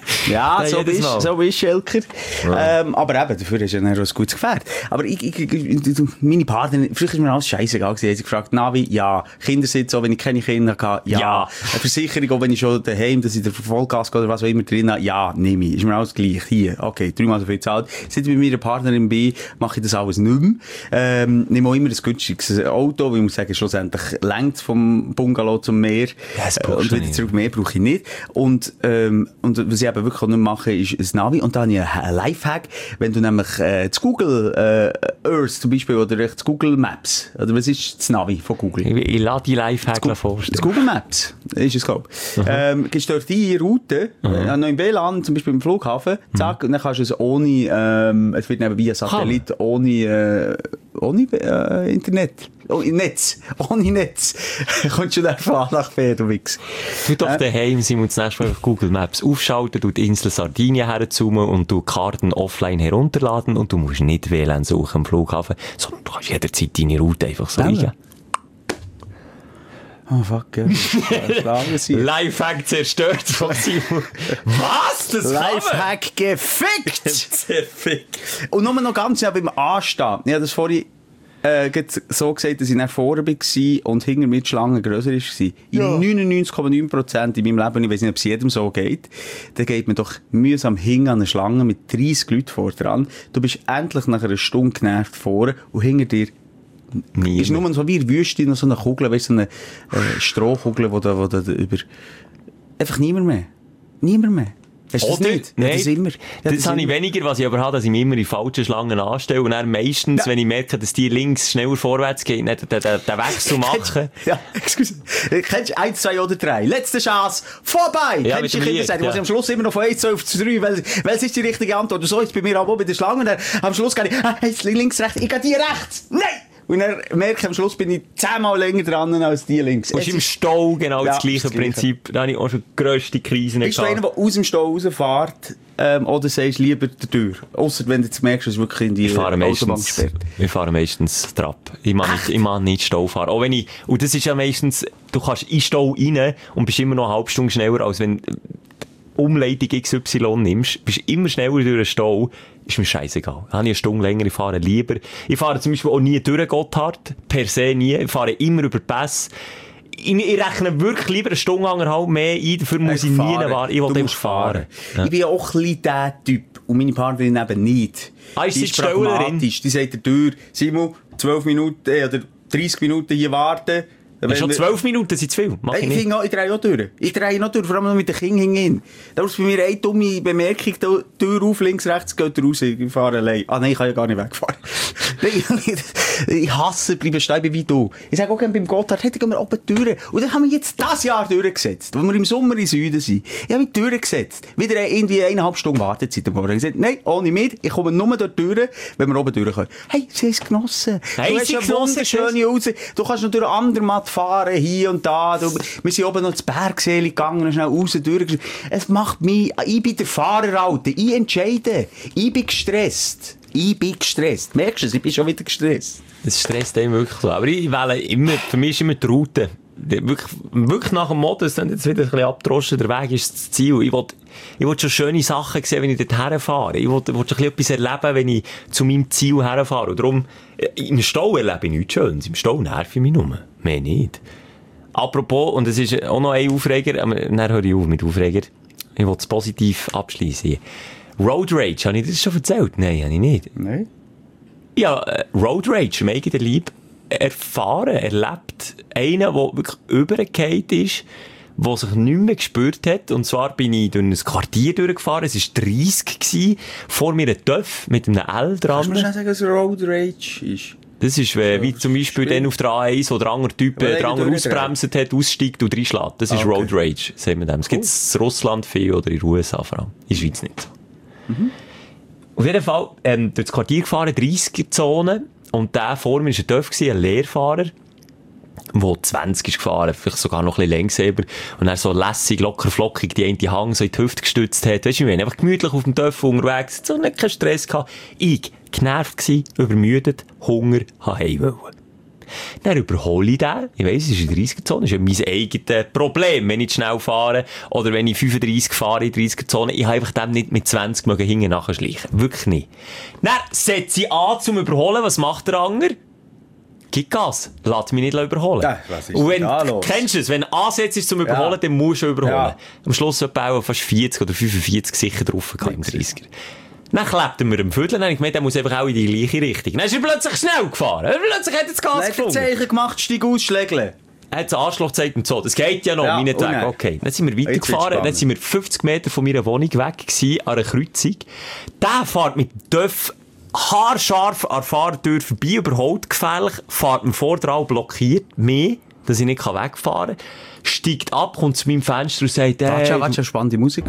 Ja, so jedes Mal. bist Schelker. Ja. Aber eben, dafür ist ja ein gutes Gefährt. Aber meine Partnerin, früher ist mir alles scheißegal gewesen. Sie gefragt, Navi, ja. Kindersitz, auch wenn ich keine Kinder hatte, ja. Eine Versicherung, auch wenn ich schon daheim, dass ich der Vollgas oder was auch immer drin habe, ja, nehme ich. Ist mir alles gleich. Hier, okay, 3-mal so viel gezahlt. Seit ich mit meiner Partnerin bin, mache ich das alles nicht mehr. Nehme auch immer ein günstiges Auto, weil ich muss sagen, schlussendlich längt vom Bungalow zum Meer. Ja, und wieder zurück mehr brauche ich nicht. Und was ich eben wirklich auch nicht mache, ist ein Navi. Und da habe ich einen Lifehack. Wenn du nämlich zu Google Earth zum Beispiel oder zu Google Maps, oder was ist das Navi von Google? Ich lasse die Lifehack vorstellen. Das Google Maps ist es, glaube ich. Gehst dort die Route, noch im WLAN, zum Beispiel im Flughafen, zack, und dann kannst du es ohne, es wird eben via Satellit, ohne Internet. Ohne Netz. Kommst du dann von A nach B, du Wichs. Du doch daheim, Simon, das nächste Mal auf Google Maps aufschalten, du die Insel Sardinien herzoomen und du Karten offline herunterladen und du musst nicht WLAN suchen am Flughafen, sondern du kannst jederzeit deine Route einfach so eingeben. Oh, fuck, ja. Lifehack zerstört von Simon. Was? Das Lifehack gefickt! Zerfickt. Und nur noch ganz beim Anstehen. Ich habe das vorhin so gesagt, dass ich dann vorne war und hinter mir die Schlange grösser war. In 99,9% in meinem Leben, ich weiss nicht, ob es jedem so geht, dann geht man doch mühsam hinten an eine Schlange mit 30 Leuten vor dran. Du bist endlich nach einer Stunde genervt vorne und hinter dir ist nur so wie in der Wüste noch so eine Kugel, weißt du, so eine Strohkugel, wo da über... Einfach niemand mehr. Hast du das nicht? Nein, ja, das immer. Ja, das habe ich weniger, was ich aber habe, dass ich mich immer in falschen Schlangen anstelle und dann meistens, wenn ich merke, dass die links schneller vorwärts gehen, nicht den Wechsel machen. Ja, excuse. Kennst du 1, 2 oder 3? Letzte Chance, vorbei! Ja, kennst du die Kinderseite, wo sie am Schluss immer noch von 1, 2 auf 3, weil es ist die richtige Antwort. Und so ist es bei mir auch bei der Schlange und dann am Schluss gehe ich, links, rechts, ich gehe die rechts! Nein! Und dann merke ich, am Schluss bin ich 10-mal länger dran als die links. Und im Stau genau das gleiche Prinzip. Da habe ich auch schon grösste Krisen gehabt. Bist du einer, der aus dem Stau rausfährt, oder sagst du lieber der Tür? Ausser wenn du jetzt merkst, dass es wirklich in die Autobahn gesperrt. Ich fahre meistens Trab. Ich mag nicht Stau fahren. Auch wenn und das ist ja meistens, du kannst in Stau rein und bist immer noch eine halbe Stunde schneller, als wenn Umleitung XY nimmst, bist immer schneller durch den Stau, ist mir scheißegal. Habe ich eine Stunde länger, ich fahre lieber. Ich fahre zum Beispiel auch nie durch Gotthard, per se nie. Ich fahre immer über die Pässe. Ich rechne wirklich lieber eine Stunde anderthalb mehr ein, dafür muss ich nie fahren. Ich will einfach fahren. Ja. Ich bin auch ein bisschen der Typ. Und meine Partnerin eben nicht. Ist die sie pragmatisch. Die sagt der Tür, Simon, 12 Minuten oder 30 Minuten hier warten. Ja, schon 12 Minuten sind zu viel. Ich drehe auch durch. Vor allem noch mit den Kindern hinten. Da ist bei mir eine dumme Bemerkung, Tür auf, links, rechts, geht raus, ich fahre allein. Ah nein, ich kann ja gar nicht wegfahren. Ich hasse, bleiben stehen wie du. Ich sage auch gerne beim Gotthard, hey, gehen wir oben Türen. Und dann haben wir jetzt das Jahr durchgesetzt, wo wir im Sommer in Süden sind. Ich habe mich durchgesetzt. Wieder irgendwie 1,5 Stunden Wartezeit am Morgen. Ich habe gesagt, nein, ohne mich, ich komme nur dort durch, wenn wir oben durchkommen. Hey, sie haben es genossen. Hey, du hast ja wunderschöne Raus. Du kannst noch durch Andermatt fahren, hier und da. Wir sind oben noch ins Bergsee gegangen, schnell raus, durch. Es macht mich, ich bin der Fahrer, Alter. Ich entscheide. Ich bin gestresst. Merkst du es? Ich bin schon wieder gestresst. Das stresst einem wirklich so. Aber ich wähle immer, für mich ist immer die Route. Wirklich nach dem Motto, es dann jetzt wieder ein bisschen abgedroschen, der Weg ist das Ziel. Ich will schon schöne Sachen sehen, wenn ich dort herfahre. Ich will schon ein bisschen etwas erleben, wenn ich zu meinem Ziel herfahre. Und darum, im Stau erlebe ich nichts Schönes. Im Stau nerv ich mich nur. Mehr nicht. Apropos, und es ist auch noch ein Aufreger, dann höre ich auf mit Aufreger. Ich will es positiv abschließen. Road Rage, habe ich das schon erzählt? Nein, habe ich nicht. Nein. Ja, Road Rage, im eigenen Leib erlebt. Einen, der wirklich übergefallen ist, der sich nicht mehr gespürt hat. Und zwar bin ich durch ein Quartier durchgefahren, es war 30 gewesen, vor mir ein Töff mit einem L dran. Kannst du mir schon sagen, was Road Rage ist? Das ist, wie zum Beispiel dann auf der A1, wo der andere Typ der andere ausbremsen hat, aussteigt und reinschlägt. Das ist Road Rage, sagen wir dem. Es gibt es in Russland viel oder in den USA vor allem. In der Schweiz nicht so. Auf jeden Fall, durch das Quartier gefahren, 30er-Zone. Und der vor mir war ein Töff, ein Leerfahrer, der 20 ist gefahren, vielleicht sogar noch ein bisschen längsamer. Und er so lässig, locker, flockig die eine Hang so in die Hüfte gestützt hat. Weisst du, wir waren einfach gemütlich auf dem Töff unterwegs, so nicht keinen Stress gehabt. Ich, genervt gsi, übermüdet, Hunger, heim wollen. Dann überhole ich den. Ich weiss, es ist in der 30er-Zone. Das ist ja mein eigenes Problem, wenn ich schnell fahre. Oder wenn ich 35 fahre in der 30er-Zone. Ich habe einfach dem nicht mit 20 hinten nachschleichen. Wirklich nicht. Dann setze ich an zum Überholen. Was macht der Anger? Gib Gas. Lass mich nicht überholen. Ja, was ist und wenn, da los? kennst du es? Wenn du ansetzt zum Überholen, dann musst du überholen. Ja. Am Schluss etwa fast 40 oder 45 sicher drauf im 30er. Dann klebt er mir am Viertel, dann habe ich gemeint, er muss einfach auch in die gleiche Richtung. Dann ist er plötzlich schnell gefahren. Plötzlich hat er das Gas gefunden. Zeichen gemacht, steig aus, Schlägle. Er hat das Arschloch gezeigt und so. Das geht ja noch, meinetwegen. Okay. Dann sind wir weitergefahren. Dann sind wir 50 Meter von meiner Wohnung weg gewesen, an einer Kreuzung. Der fährt mit Döff haarscharf an der Fahrtür vorbei, überholt gefährlich, fährt mir vor dran, blockiert mich, dass ich nicht wegfahren kann, steigt ab, kommt zu meinem Fenster und sagt, warte, spannende Musik.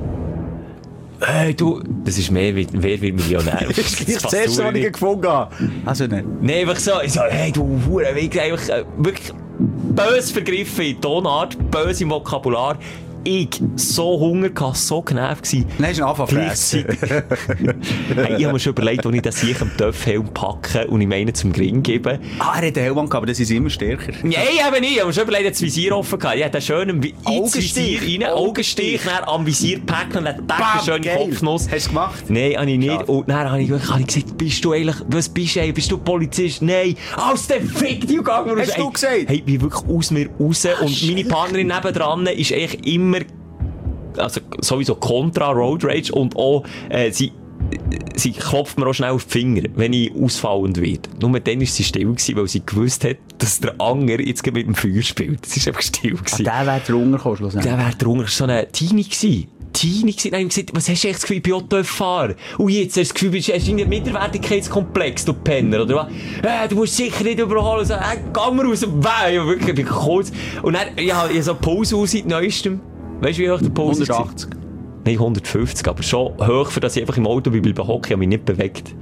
Hey, du, das ist mehr wie «Wer wird Millionär?» Das ist das erste, was ich gefunden habe. Also nicht. Nein, einfach so, ich so, hey, du Hurenweg, einfach wirklich böse vergriffen in Tonart, böse im Vokabular. Ich so Hunger gehabt, so genervt gewesen. Dann hast du einen Anfang fressen. Hey, ich habe mir schon überlegt, ob ich das hier am Töpfhelm packe und ihm einen zum Gring gebe. Ah, er hat den Helm gehabt, aber das ist immer stärker. Nein, eben nicht. Ich habe mir schon überlegt, das Visier offen gehabt. Ich hatte einen schönen Visier rein, Augenstich, dann am Visier packen und dann eine schöne Kopfnuss. Hast du gemacht? Nein, habe ich nicht. Schade. Und dann habe ich gesagt, bist du eigentlich, was bist du eigentlich? Bist du Polizist? Nein. Aus dem Fick, die gegangen. Hast du gesagt? Hey, ich bin wirklich aus mir raus. Und meine Partnerin nebendran ist eigentlich immer, also sowieso kontra Road Rage und auch, sie klopft mir auch schnell auf die Finger, wenn ich ausfallend werde. Nur dann war sie still gewesen, weil sie gewusst hat, dass der Anger jetzt mit dem Feuer spielt. Das war einfach still gewesen. Der wäre drunter gekommen, schlussendlich. Der wäre drunter, so eine Teenie gewesen. Dann habe ich gesagt, was hast du echt das Gefühl, ich bin auch fahren? Und jetzt hast du das Gefühl, hast du einen Minderwertigkeitskomplex, du Penner, oder was? Du musst sicher nicht überholen. So, geh mal raus dem Weg. Ja, wirklich, ich bin kurz. Und dann, ich habe so eine Pause aus seit neuestem. Weißt du, wie hoch der Pause ist? 180. Nein, 150, aber schon hoch, für dass ich einfach im Auto bleibe hocken, ich habe mich nicht bewegt.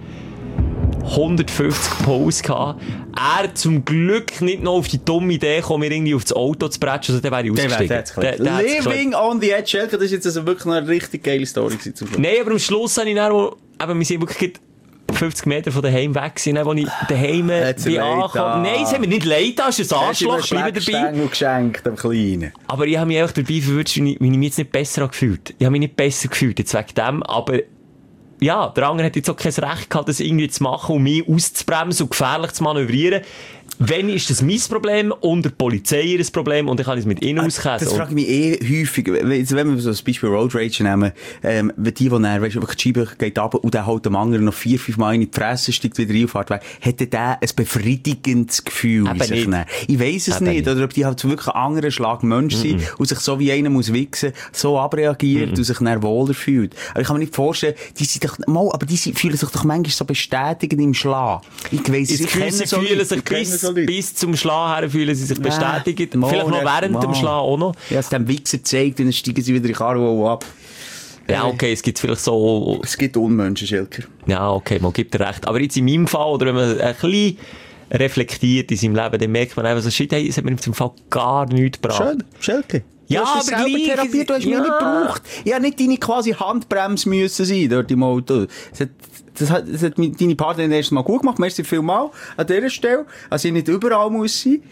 150 Pause gehabt. Er zum Glück nicht noch auf die dumme Idee gekommen, mir irgendwie auf das Auto zu bretschen, also dann wäre ich ausgestiegen. Living on the edge, Schelke, das ist jetzt also wirklich eine richtig geile Story zum Schluss. Nein, aber am Schluss habe ich dann, eben, wir sind wirklich 50 Meter von daheim weg gewesen, als ich daheim bin angekommen. Nein, es hat mir nicht leid, das ist ein Arschloch, bleibe dabei. Geschenkt, dem Kleinen. Aber ich habe mich einfach dabei verwirrt, wie ich mich jetzt nicht besser gefühlt. Ich habe mich nicht besser gefühlt, jetzt wegen dem, aber ja, der andere hat jetzt auch kein Recht gehabt, das irgendwie zu machen und mich auszubremsen und gefährlich zu manövrieren. Wenn ist das mein Problem und der Polizei ihr Problem und ich kann es mit ihnen auskäsen. Das frage ich mich häufig. Wenn wir so das Beispiel Road Rage nehmen, wenn die dann, weisst du, die Scheibe geht runter und der haut dem anderen noch 4-5 Mal in die Fresse, steigt wieder rein und fährt weg, hätte der ein befriedigendes Gefühl in sich nehmen. Ich weiss es nicht. Oder ob die halt wirklich ein anderer Schlag Mensch sind und sich so wie einer muss wichsen, so abreagiert und sich dann wohler fühlt. Aber ich kann mir nicht vorstellen, die sind doch, aber die fühlen sich doch manchmal so bestätigend im Schlag. Ich weiss es, ich kenne so bis zum Schlag her fühlen sie sich bestätigt. Vielleicht noch während dem Schlag auch noch. Ja, es dem Wichser zeigt, dann steigen sie wieder in Karo ab. Ja, okay, es gibt vielleicht so... Es gibt Unmenschen, Schelker. Ja, okay, man gibt dir recht. Aber jetzt in meinem Fall, oder wenn man ein bisschen reflektiert in seinem Leben, dann merkt man einfach so, shit, hey, das hat mir im Fall gar nichts gebracht. Schön, Schelke. Ja, du hast aber selber therapiert, du hast mich nicht gebraucht. Ich habe nicht deine quasi Handbremse müssen sein dort im Auto. Das hat deine Partnerin erst mal gut gemacht. Merci vielmal an dieser Stelle. Also ich nicht überall muss sein.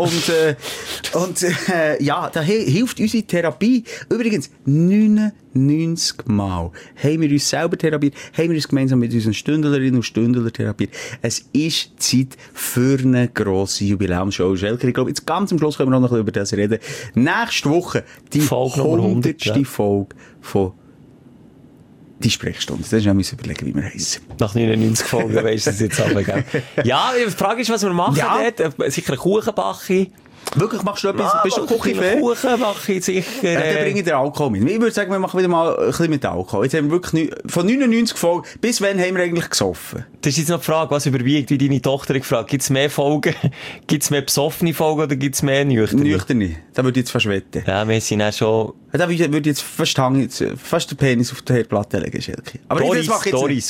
Ja, da hilft unsere Therapie. Übrigens, 99 Mal haben wir uns selber therapiert, haben wir uns gemeinsam mit unseren Stündlerinnen und Stündlern therapiert. Es ist Zeit für eine grosse Jubiläumsshow. Schelker, ich glaube, jetzt ganz am Schluss können wir noch ein bisschen über das reden. Nächste Woche die Folge 100. Folge von die Sprechstunde. Das ist ja müssen überlegen, wie wir heissen. Nach 99 Folgen weisst du es jetzt aber, gell? Ja, die Frage ist, was wir machen dort. Sicher ein Kuchenbacchi. Wirklich, machst du etwas? Bist du Küchenfee? Kuchenbacchi, sicher. Ja, dann bringe ich dir Alkohol mit. Ich würde sagen, wir machen wieder mal ein bisschen mit Alkohol. Jetzt haben wir wirklich von 99 Folgen, bis wann haben wir eigentlich gesoffen? Das ist jetzt noch die Frage, was überwiegt, wie deine Tochter gefragt. Gibt es mehr Folgen? Gibt es mehr besoffene Folgen oder gibt es mehr nüchterne? Nüchterne. Da würde ich jetzt fast wetten. Ja, wir sind auch schon... Da würde ich jetzt fast den Penis auf die Herdplatte legen, Schelke. Aber Doris auf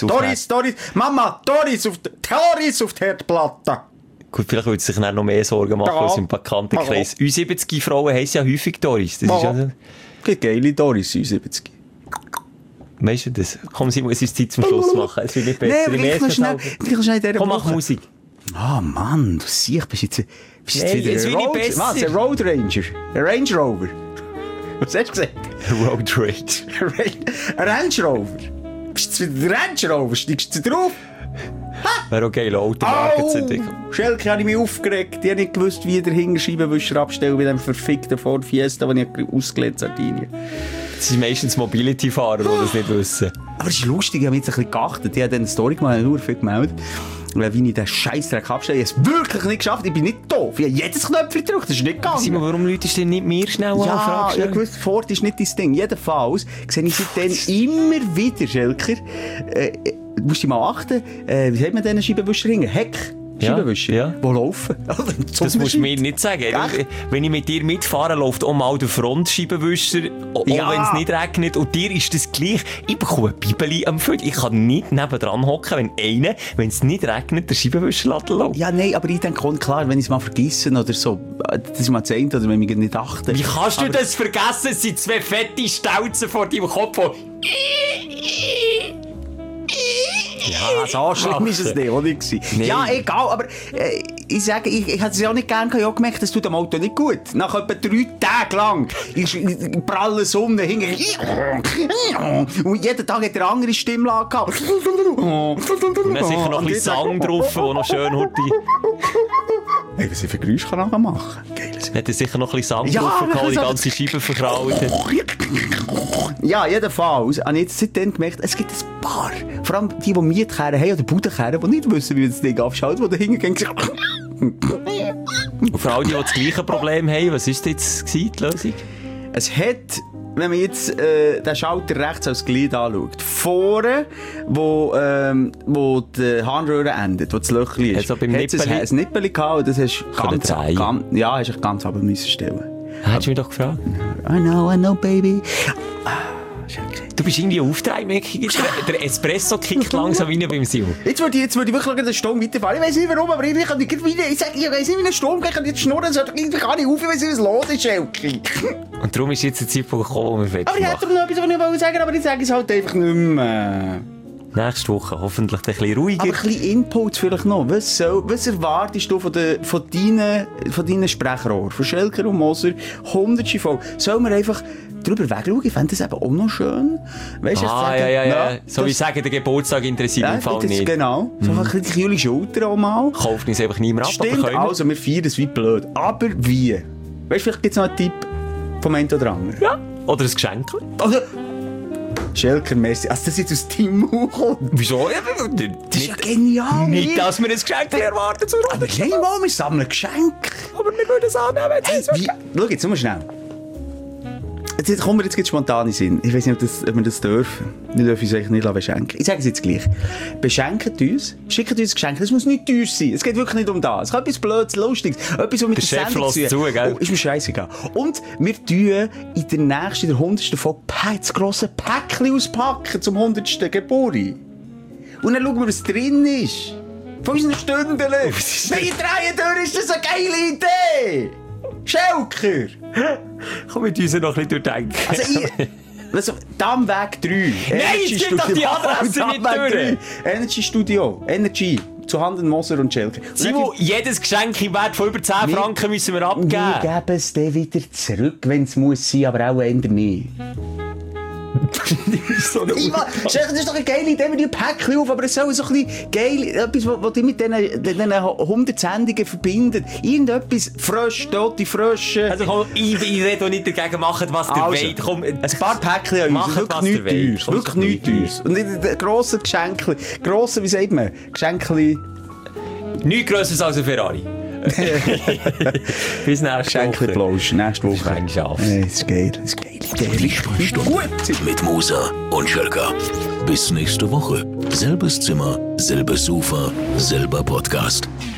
die Herdplatte. Gut, vielleicht würde sich dann noch mehr Sorgen machen aus dem Bekanntenkreis. U70 Frauen heissen ja häufig Doris. Das ist ja... Gibt geile Doris, U70. Weißt du das? Komm, Simon, es ist Zeit zum Schluss machen. Es wird nicht besser. Nee, schnell komm, mach Musik. Ah, Mann, du siehst, bist jetzt Hey, wieder jetzt bin ich besser. Was, ein Road Ranger? Ein Range Rover? Was hast du gesagt? Road Rage. Ein Range Rover? Bist du jetzt wieder ein Range Rover? Steigst du drauf? Wäre auch geil, Automarken zu entwickeln. Schelke, habe ich mich aufgeregt. Ich habe nicht gewusst, wie der Hinterscheibenwischer abstellen bei dem verfickten Ford Fiesta, den ich ausgelegt habe, Sardinien. Das sind meistens Mobility-Fahrer, die das nicht wissen. Aber es ist lustig, ich habe mich jetzt ein bisschen geachtet. Ich habe dann eine Story gemacht, nur viel gemeldet. Wie ich den Scheissdreck abstelle. Ich habe es wirklich nicht geschafft. Ich bin nicht doof. Ich habe jedes Knöpfchen gedrückt. Das ist nicht gegangen. Simon, warum läutest du denn nicht mir schnell an? Ja, ich wusste, Ford ist nicht dein Ding. Jedenfalls sehe ich seitdem immer wieder, Schelker, du musst dich mal achten, wie sagt man diesen Scheibenwischer hingen? Heck? Scheibenwischer? Ja. Wo laufen? Das musst du mir nicht sagen. Echt? Wenn ich mit dir mitfahre, läuft auch mal der Frontscheibenwischer, auch Ja. wenn es nicht regnet. Und dir ist das gleich. Ich bekomme ein Bibeli am Föt. Ich kann nicht nebendran hocken, wenn es nicht regnet, der Scheibenwischer läuft. Ja, nein, aber ich denke auch, klar, wenn ich es mal vergesse oder so, das ist mal das eine, oder wenn ich nicht achte. Wie kannst du das vergessen? Es sind zwei fette Stelzen vor deinem Kopf. Ja, so schlimm ist es nicht, oder? Nee. Ja, egal, aber ich sage, ich hätte es ja auch nicht gern gehabt. Ich habe gemerkt, das tut dem Auto nicht gut. Nach etwa 3 Tagen lang ist in praller Sonne hinten. Und jeden Tag hat er eine andere Stimmlage gehabt. Und dann sicher noch ein bisschen Sang drauf, der noch schön heute. Hey, was ich für Geräusche kann ich machen? Geil. Hat er sicher noch ein bisschen Sang Ja, drauf gehabt, die so- ganze Scheibe verkraut hat. Ja, jedenfalls habe ich jetzt seitdem gemerkt, es gibt ein paar, vor allem die Mietkehren haben oder Budenkehren, die nicht wissen, wie das Ding abschaltet, die da hingehen. Und für all die das gleiche Problem haben, was ist jetzt die Lösung? Es hat, wenn man jetzt den Schalter rechts als Glied anschaut, vorne, wo die Harnröhre endet, wo das Löchchen ist, Also beim Nippeli? ein Nippeli gehabt und das hast Kann ganz, das sein? hast du ganz runter müssen stellen. Hättest du mich doch gefragt. I know, baby. Du bist irgendwie aufdrehmäßig. Der Espresso kickt langsam rein beim Sil. Jetzt würde ich wirklich eine Stunde weiterfahren. Ich weiss nicht warum, aber ich kann nicht wieder, ich weiss nicht, wie eine Stunde, ich kann jetzt schnurren, so, ich kann nicht auf, ich weiss nicht, was los ist, Schelke. Und darum ist jetzt der Zeitpunkt gekommen, wo wir fertig Aber ich hätte noch etwas, was ich wollte sagen, aber ich sage es halt einfach nicht mehr. Nächste Woche hoffentlich ein bisschen ruhiger. Aber ein bisschen Inputs vielleicht noch. Was erwartest du von deinen Sprechrohren? Von Schelker und Moser? 100 voll. Sollen wir einfach drüber wegschauen? Ich fände das eben auch noch schön. Weißt du, ja. So wie sagen, der Geburtstag interessiert mich im Fall nicht. Genau. So ein bisschen kühle Schulter auch mal. Kauft uns einfach niemand ab. Stimmt, aber können wir- also wir feiern es wie blöd. Aber wie? Weißt du, vielleicht gibt es noch einen Tipp vom einen oder anderen. Ja. Oder ein Geschenk. Also, Schelker, merci. Also, das jetzt aus deinem Mund kommt. Wieso? Das ist ja genial. Nicht, dass wir ein Geschenk erwarten zu Aber nein, mal, wir sammeln Geschenke. Aber wir würden es annehmen. Hey, schau jetzt, mal schnell. Jetzt kommen wir jetzt spontan in den Sinn. Ich weiss nicht, ob wir das dürfen. Wir dürfen uns eigentlich nicht beschenken. Ich sage es jetzt gleich. Beschenkt uns, schickt uns Geschenke. Das muss nicht teuer sein. Es geht wirklich nicht um das. Es kann etwas Blödes, Lustiges, etwas, was mit Der Chef Sendung lässt zu, gell? Oh, ist mir scheissegal. Und wir tun in der 100. Folge das grosse Päckchen auspacken zum 100. Geburtstag. Und dann schauen wir, was drin ist. Von unseren Stunden. Wenn ich drehen durch, ist das eine geile Idee. Schelker! Komm mit uns noch ein bisschen durchdenken. Also, Dammweg 3. Nein, jetzt gib doch die Adresse nicht durch. Energy Studio. Energy. Zu Handen Moser und Schelker. Simon, jedes Geschenk im Wert von über 10 Franken müssen wir Wir abgeben. geben es dann wieder zurück, wenn es muss sein, aber auch eher nicht. Schelker, das ist doch eine geile Idee, wir die Päckchen auf, aber es soll so ein bisschen geil, etwas, was dich mit diesen 100 Sendungen verbindet. Irgendetwas frisch, tote Frösche. Also komm, ich rede auch nicht dagegen, macht was ihr wollt. Komm, ein paar Päckchen an uns, Macht, wirklich was nichts ihr wollt. teures. Wirklich nichts teures. Und nicht ein grosses Geschenk. Grosse, wie sagt man? Geschenkli. nichts Grösseres als ein Ferrari. Bis nächste Geschenkli Woche. Plausch. Nächste Woche. Das ist geschafft. Das ist geil. Das ist geil. Die Sprechstunde mit Moser und Schelker. Bis nächste Woche. Selbes Zimmer, selbes Sofa, selber Podcast.